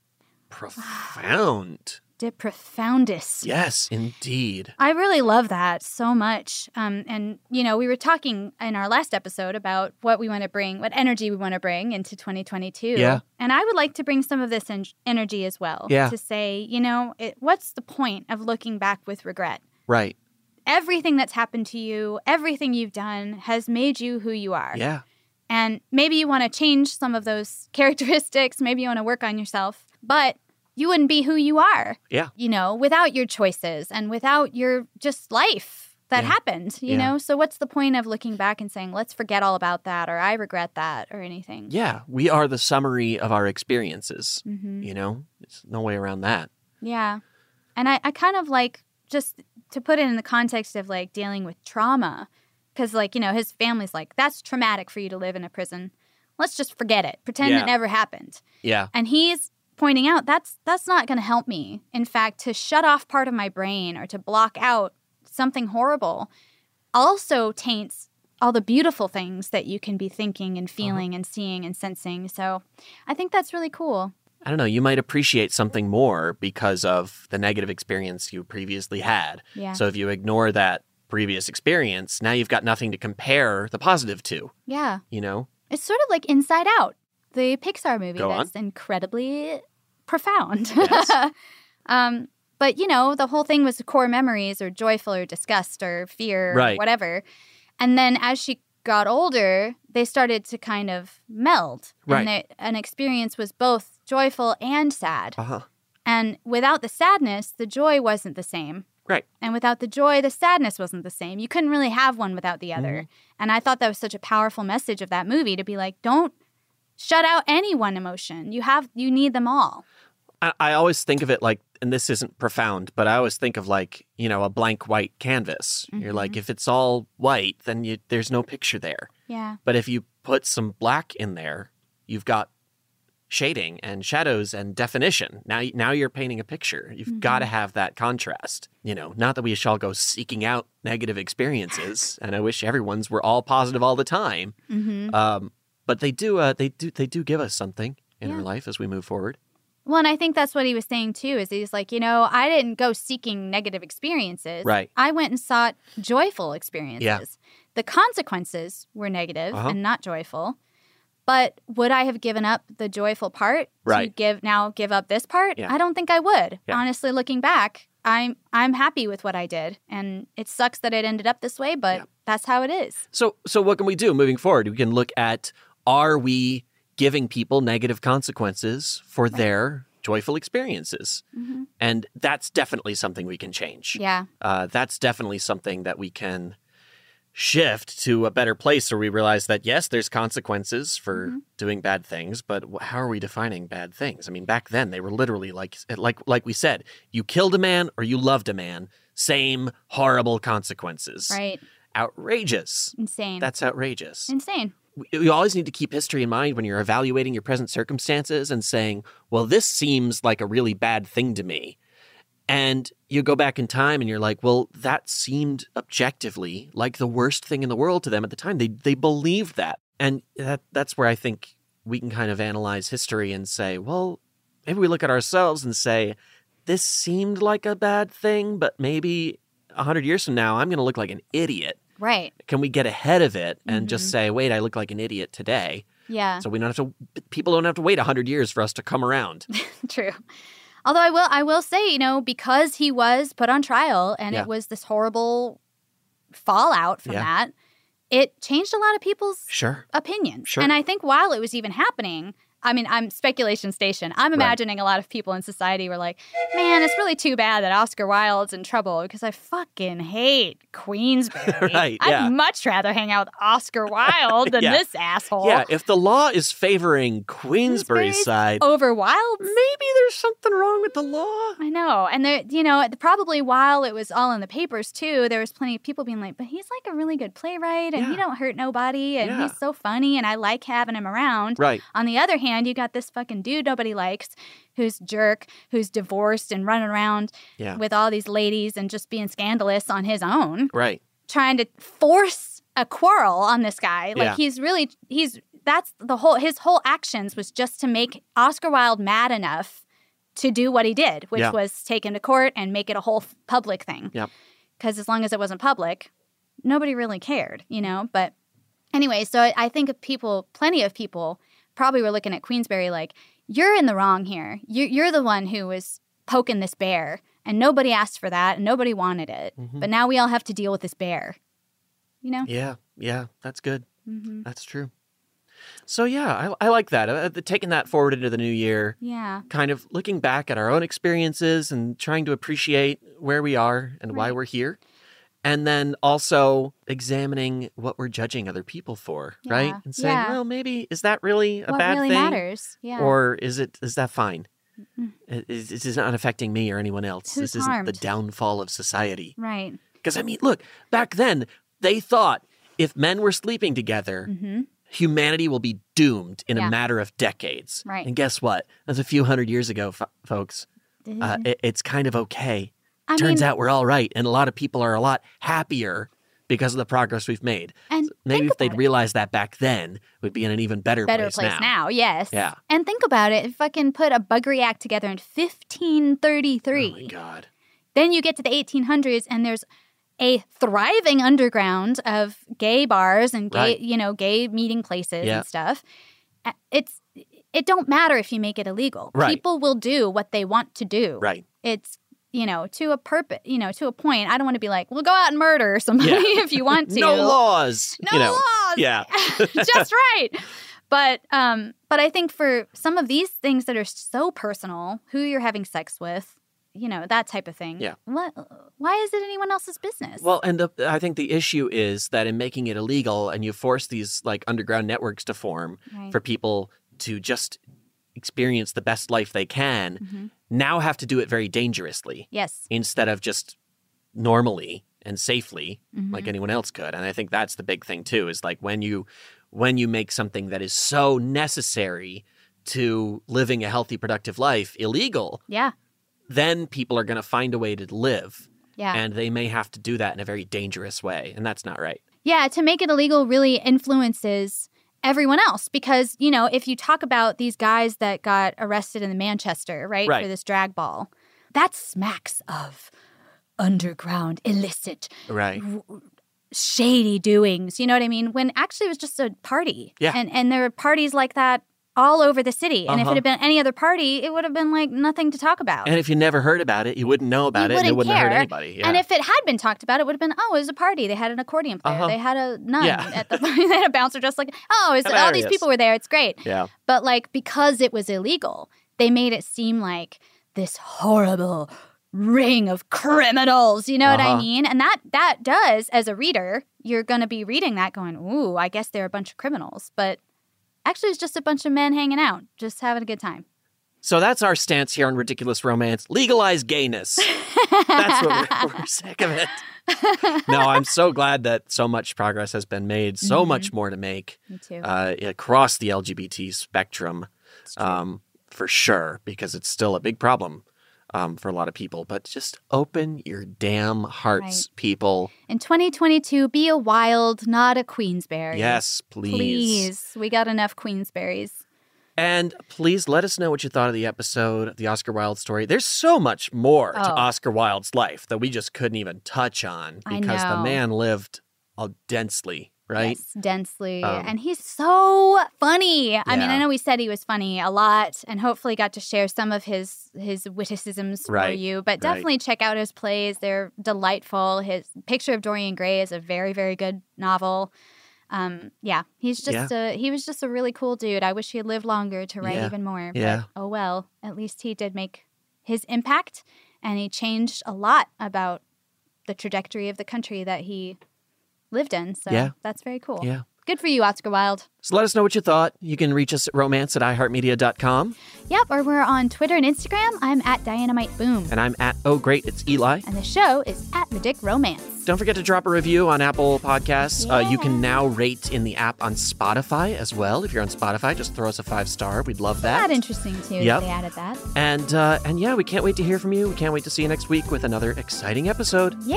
Profound. De profundis. Yes, indeed. I really love that so much. Um, and, you know, we were talking in our last episode about what we want to bring, what energy we want to bring into twenty twenty-two. Yeah. And I would like to bring some of this en- energy as well. Yeah. To say, you know, it, what's the point of looking back with regret? Right. Everything that's happened to you, everything you've done has made you who you are. Yeah. And maybe you want to change some of those characteristics. Maybe you want to work on yourself. But you wouldn't be who you are, Yeah. you know, without your choices and without your just life that Yeah. happened, you Yeah. know? So what's the point of looking back and saying, let's forget all about that, or I regret that, or anything? Yeah. We are the summary of our experiences. Mhm. You know, there's no way around that. Yeah. And I, I kind of like, just to put it in the context of like dealing with trauma, because like, you know, his family's like, that's traumatic for you to live in a prison. Let's just forget it. Pretend Yeah. it never happened. Yeah. And he's pointing out that's that's not going to help me. In fact, to shut off part of my brain or to block out something horrible also taints all the beautiful things that you can be thinking and feeling uh-huh. and seeing and sensing. So I think that's really cool. I don't know, you might appreciate something more because of the negative experience you previously had. Yeah. So if you ignore that previous experience, now you've got nothing to compare the positive to. Yeah. You know? It's sort of like Inside Out, the Pixar movie Go that's on. incredibly profound. Yes. um, but, you know, the whole thing was core memories or joyful or disgust or fear Right. or whatever. And then as she got older, they started to kind of meld. Right. And they, an experience was both joyful and sad. Uh-huh. And without the sadness, the joy wasn't the same. Right. And without the joy, the sadness wasn't the same. You couldn't really have one without the other. Mm-hmm. And I thought that was such a powerful message of that movie to be like, don't shut out any one emotion. You have, you need them all. I, I always think of it like, and this isn't profound, but I always think of like, you know, a blank white canvas. Mm-hmm. You're like, if it's all white, then you, there's no picture there. Yeah. But if you put some black in there, you've got shading and shadows and definition. Now, now you're painting a picture. You've Mm-hmm. got to have that contrast. You know, not that we shall go seeking out negative experiences, and I wish everyone's were all positive all the time. Mm-hmm. Um, but they do, uh, they do, they do give us something in Yeah. our life as we move forward. Well, and I think that's what he was saying, too, is he's like, you know, I didn't go seeking negative experiences. Right. I went and sought joyful experiences. Yeah. The consequences were negative Uh-huh. and not joyful. But would I have given up the joyful part to Right. give now give up this part? Yeah. I don't think I would. Yeah. Honestly, looking back, I'm I'm happy with what I did. And it sucks that it ended up this way, but Yeah. that's how it is. So, so what can we do moving forward? We can look at, are we giving people negative consequences for their joyful experiences? Mm-hmm. And that's definitely something we can change. Yeah. Uh, that's definitely something that we can shift to a better place where we realize that, yes, there's consequences for Mm-hmm. doing bad things, but wh- how are we defining bad things? I mean, back then they were literally like, like, like we said, you killed a man or you loved a man, same horrible consequences. Right. Outrageous. Insane. That's outrageous. insane. You always need to keep history in mind when you're evaluating your present circumstances and saying, well, this seems like a really bad thing to me. And you go back in time and you're like, well, that seemed objectively like the worst thing in the world to them at the time. They they believed that. And that that's where I think we can kind of analyze history and say, well, maybe we look at ourselves and say, this seemed like a bad thing, but maybe a hundred years from now, I'm going to look like an idiot. Right. Can we get ahead of it and Mhm. just say, wait, I look like an idiot today? Yeah. So we don't have to, people don't have to wait a hundred years for us to come around. True. Although I will, I will say, you know, because he was put on trial and Yeah. it was this horrible fallout from Yeah. that, it changed a lot of people's Sure. opinions. Sure. And I think while it was even happening, I mean, I'm speculation station. I'm imagining a lot of people in society were like, man, it's really too bad that Oscar Wilde's in trouble because I fucking hate Queensberry. Right, yeah. I'd much rather hang out with Oscar Wilde than Yeah. this asshole. Yeah, if the law is favoring Queensbury's Queensberry's side, over Wilde's. maybe there's something wrong with the law. I know. And there, you know, probably while it was all in the papers too, there was plenty of people being like, but he's like a really good playwright and he don't hurt nobody and Yeah. he's so funny and I like having him around. Right. On the other hand, you got this fucking dude nobody likes who's a jerk, who's divorced and running around Yeah. with all these ladies and just being scandalous on his own. Right. Trying to force a quarrel on this guy. Like Yeah. he's really, he's, that's the whole, his whole actions was just to make Oscar Wilde mad enough to do what he did, which Yeah. was take him to court and make it a whole f- public thing. Yep. Because as long as it wasn't public, nobody really cared, you know? But anyway, so I, I think of people, plenty of people probably were looking at Queensberry like, you're in the wrong here. You're, you're the one who was poking this bear, and nobody asked for that, and nobody wanted it. Mhm. But now we all have to deal with this bear, you know? Yeah, yeah, that's good. Mhm. That's true. So yeah, I, I like that. Uh, the- taking that forward into the new year, Yeah. kind of looking back at our own experiences and trying to appreciate where we are and why Right. we're here. And then also examining what we're judging other people for, right? Yeah, And saying, yeah. well, maybe, is that really a What bad really thing? matters, yeah. Or is it, is that fine? Mhm. It- Is, this is not affecting me or anyone else. Who's this isn't the harmed? downfall of society. Right. Because, I mean, look, back then, they thought if men were sleeping together, Mhm. humanity will be doomed in Yeah. a matter of decades. Right. And guess what? That's a few hundred years ago, fo- folks. Uh, Mhm. it, it's kind of okay. I Turns mean- out we're all right. And a lot of people are a lot happier because of the progress we've made. And Maybe think if they'd about it. realized that back then, we'd be in an even better, Better place, place now. yes. Yeah. And think about it. Fucking put a Buggery Act together in fifteen thirty-three. Oh, my God. Then you get to the eighteen hundreds and there's a thriving underground of gay bars and gay, Right. you know, gay meeting places Yeah. and stuff. Uh, It's it don't matter if you make it illegal. Right. People will do what they want to do. Right. It's, you know, to a purpose, you know, to a point. I don't want to be like, well, go out and murder somebody Yeah. if you want to. No laws. No you know. laws. Yeah. Just right. But um, but I think for some of these things that are so personal, who you're having sex with, you know, that type of thing. Yeah. What? Why is it anyone else's business? Well, and the, I think the issue is that in making it illegal and you force these like underground networks to form Right. for people to just experience the best life they can, Mhm. now have to do it very dangerously. Yes. Instead of just normally and safely Mhm. like anyone else could. And I think that's the big thing too, is like when you when you make something that is so necessary to living a healthy, productive life illegal, Yeah. then people are going to find a way to live. Yeah. And they may have to do that in a very dangerous way. And that's not right. Yeah, to make it illegal really influences everyone else because, you know, if you talk about these guys that got arrested in Manchester, right, Right. for this drag ball, that smacks of underground, illicit, Right. w- shady doings. You know what I mean? When actually it was just a party. Yeah. And and there were parties like that all over the city. And if Uh-huh. it had been any other party, it would have been like nothing to talk about. And if you never heard about it, you wouldn't know about You it and it wouldn't wouldn't have hurt care. anybody. Yeah. And if it had been talked about, it would have been, oh, it was a party. They had an accordion player. Uh-huh. They had a nun Yeah. at the party. They had a bouncer just like, oh, it's, all these Hilarious. people were there. It's great. Yeah. But like because it was illegal, they made it seem like this horrible ring of criminals. You know what I Uh-huh. mean? And that that does, as a reader, you're going to be reading that going, ooh, I guess they're a bunch of criminals. But actually, it's just a bunch of men hanging out, just having a good time. So that's our stance here on Ridiculous Romance. Legalize gayness. That's what we're, we're sick of it. No, I'm so glad that so much progress has been made. So Mhm. much more to make. Me too. Uh, across the L G B T spectrum, um, for sure, because it's still a big problem um, for a lot of people. But just open your damn hearts, Right. people. In twenty twenty-two, be a wild, not a Queensberry. Yes, please. Please. We got enough Queensberries. And please let us know what you thought of the episode, the Oscar Wilde story. There's so much more Oh. to Oscar Wilde's life that we just couldn't even touch on I because the know. man lived all densely, right? Yes, densely. Um, and he's so funny. I mean, Yeah. I know we said he was funny a lot and hopefully got to share some of his his witticisms for Right, you. But right. definitely check out his plays. They're delightful. His Picture of Dorian Gray is a very, very good novel. Um, yeah, he's just Yeah. a he was just a really cool dude. I wish he had lived longer to write Yeah. even more. Yeah. But oh well, at least he did make his impact and he changed a lot about the trajectory of the country that he lived in. So Yeah. that's very cool. Yeah. Good for you, Oscar Wilde. So let us know what you thought. You can reach us at romance at i heart media dot com. Yep, or we're on Twitter and Instagram. I'm at Dynamite Boom. And I'm at Oh Great, It's Eli. And the show is at The Dick Romance. Don't forget to drop a review on Apple Podcasts. Uh, you can now rate in the app on Spotify as well. If you're on Spotify, just throw us a five star. We'd love that. That interesting too. Yep. If they added that. And uh, and yeah, we can't wait to hear from you. We can't wait to see you next week with another exciting episode. Yeah.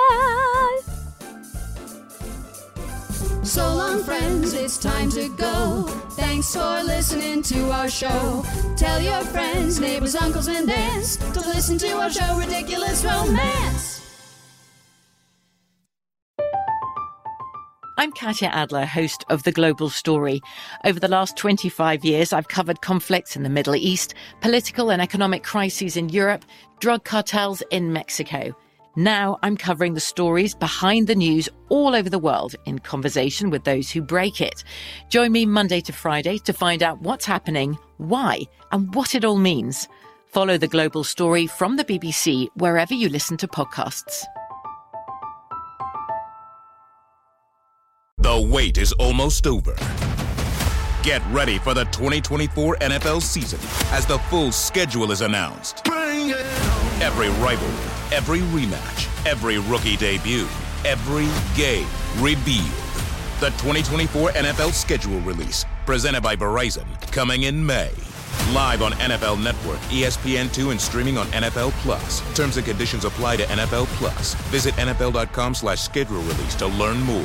So long, friends, it's time to go. Thanks for listening to our show. Tell your friends, neighbors, uncles, and aunts to listen to our show, Ridiculous Romance. I'm Katya Adler, host of The Global Story. Over the last twenty-five years, I've covered conflicts in the Middle East, political and economic crises in Europe, drug cartels in Mexico. Now I'm covering the stories behind the news all over the world in conversation with those who break it. Join me Monday to Friday to find out what's happening, why, and what it all means. Follow The Global Story from the B B C wherever you listen to podcasts. The wait is almost over. Get ready for the twenty twenty-four N F L season as the full schedule is announced. Every rivalry, every rematch, every rookie debut, every game revealed. The twenty twenty-four N F L schedule release, presented by Verizon, coming in May. Live on N F L Network, E S P N two, and streaming on N F L Plus. Terms and conditions apply to N F L Plus. Visit N F L dot com slash schedule release to learn more.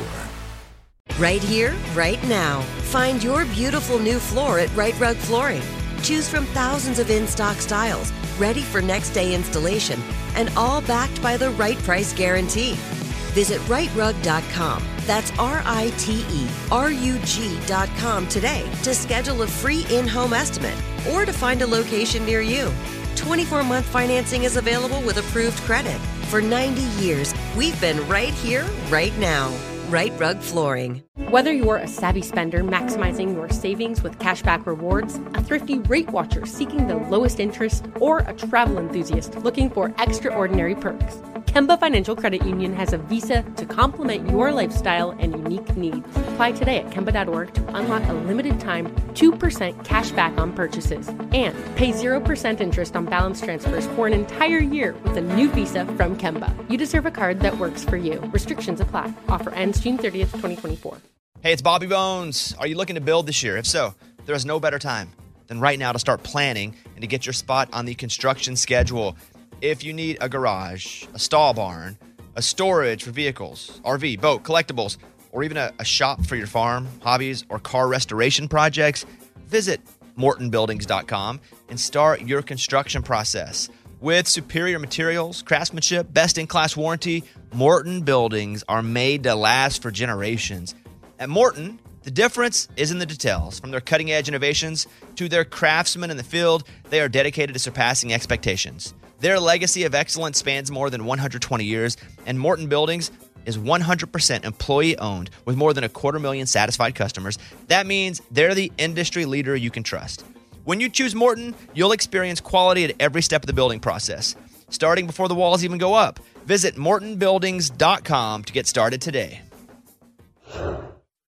Right here, right now. Find your beautiful new floor at Right Rug Flooring. Choose from thousands of in-stock styles, ready for next day installation, and all backed by the right price guarantee. Visit right rug dot com. That's R I T E R U G dot com today to schedule a free in-home estimate or to find a location near you. twenty-four month financing is available with approved credit. For ninety years, we've been right here, right now. Right Rug Flooring. Whether you're a savvy spender maximizing your savings with cashback rewards, a thrifty rate watcher seeking the lowest interest, or a travel enthusiast looking for extraordinary perks, Kemba Financial Credit Union has a visa to complement your lifestyle and unique needs. Apply today at Kemba dot org to unlock a limited time two percent cash back on purchases and pay zero percent interest on balance transfers for an entire year with a new visa from Kemba. You deserve a card that works for you. Restrictions apply. Offer ends June thirtieth, twenty twenty-four. Hey, it's Bobby Bones. Are you looking to build this year? If so, there is no better time than right now to start planning and to get your spot on the construction schedule. If you need a garage, a stall barn, a storage for vehicles, R V, boat, collectibles, or even a, a shop for your farm, hobbies, or car restoration projects, visit Morton Buildings dot com and start your construction process. With superior materials, craftsmanship, best-in-class warranty, Morton Buildings are made to last for generations. At Morton, the difference is in the details. From their cutting-edge innovations to their craftsmen in the field, they are dedicated to surpassing expectations. Their legacy of excellence spans more than one hundred twenty years, and Morton Buildings is one hundred percent employee-owned with more than a quarter million satisfied customers. That means they're the industry leader you can trust. When you choose Morton, you'll experience quality at every step of the building process, starting before the walls even go up. Visit Morton Buildings dot com to get started today.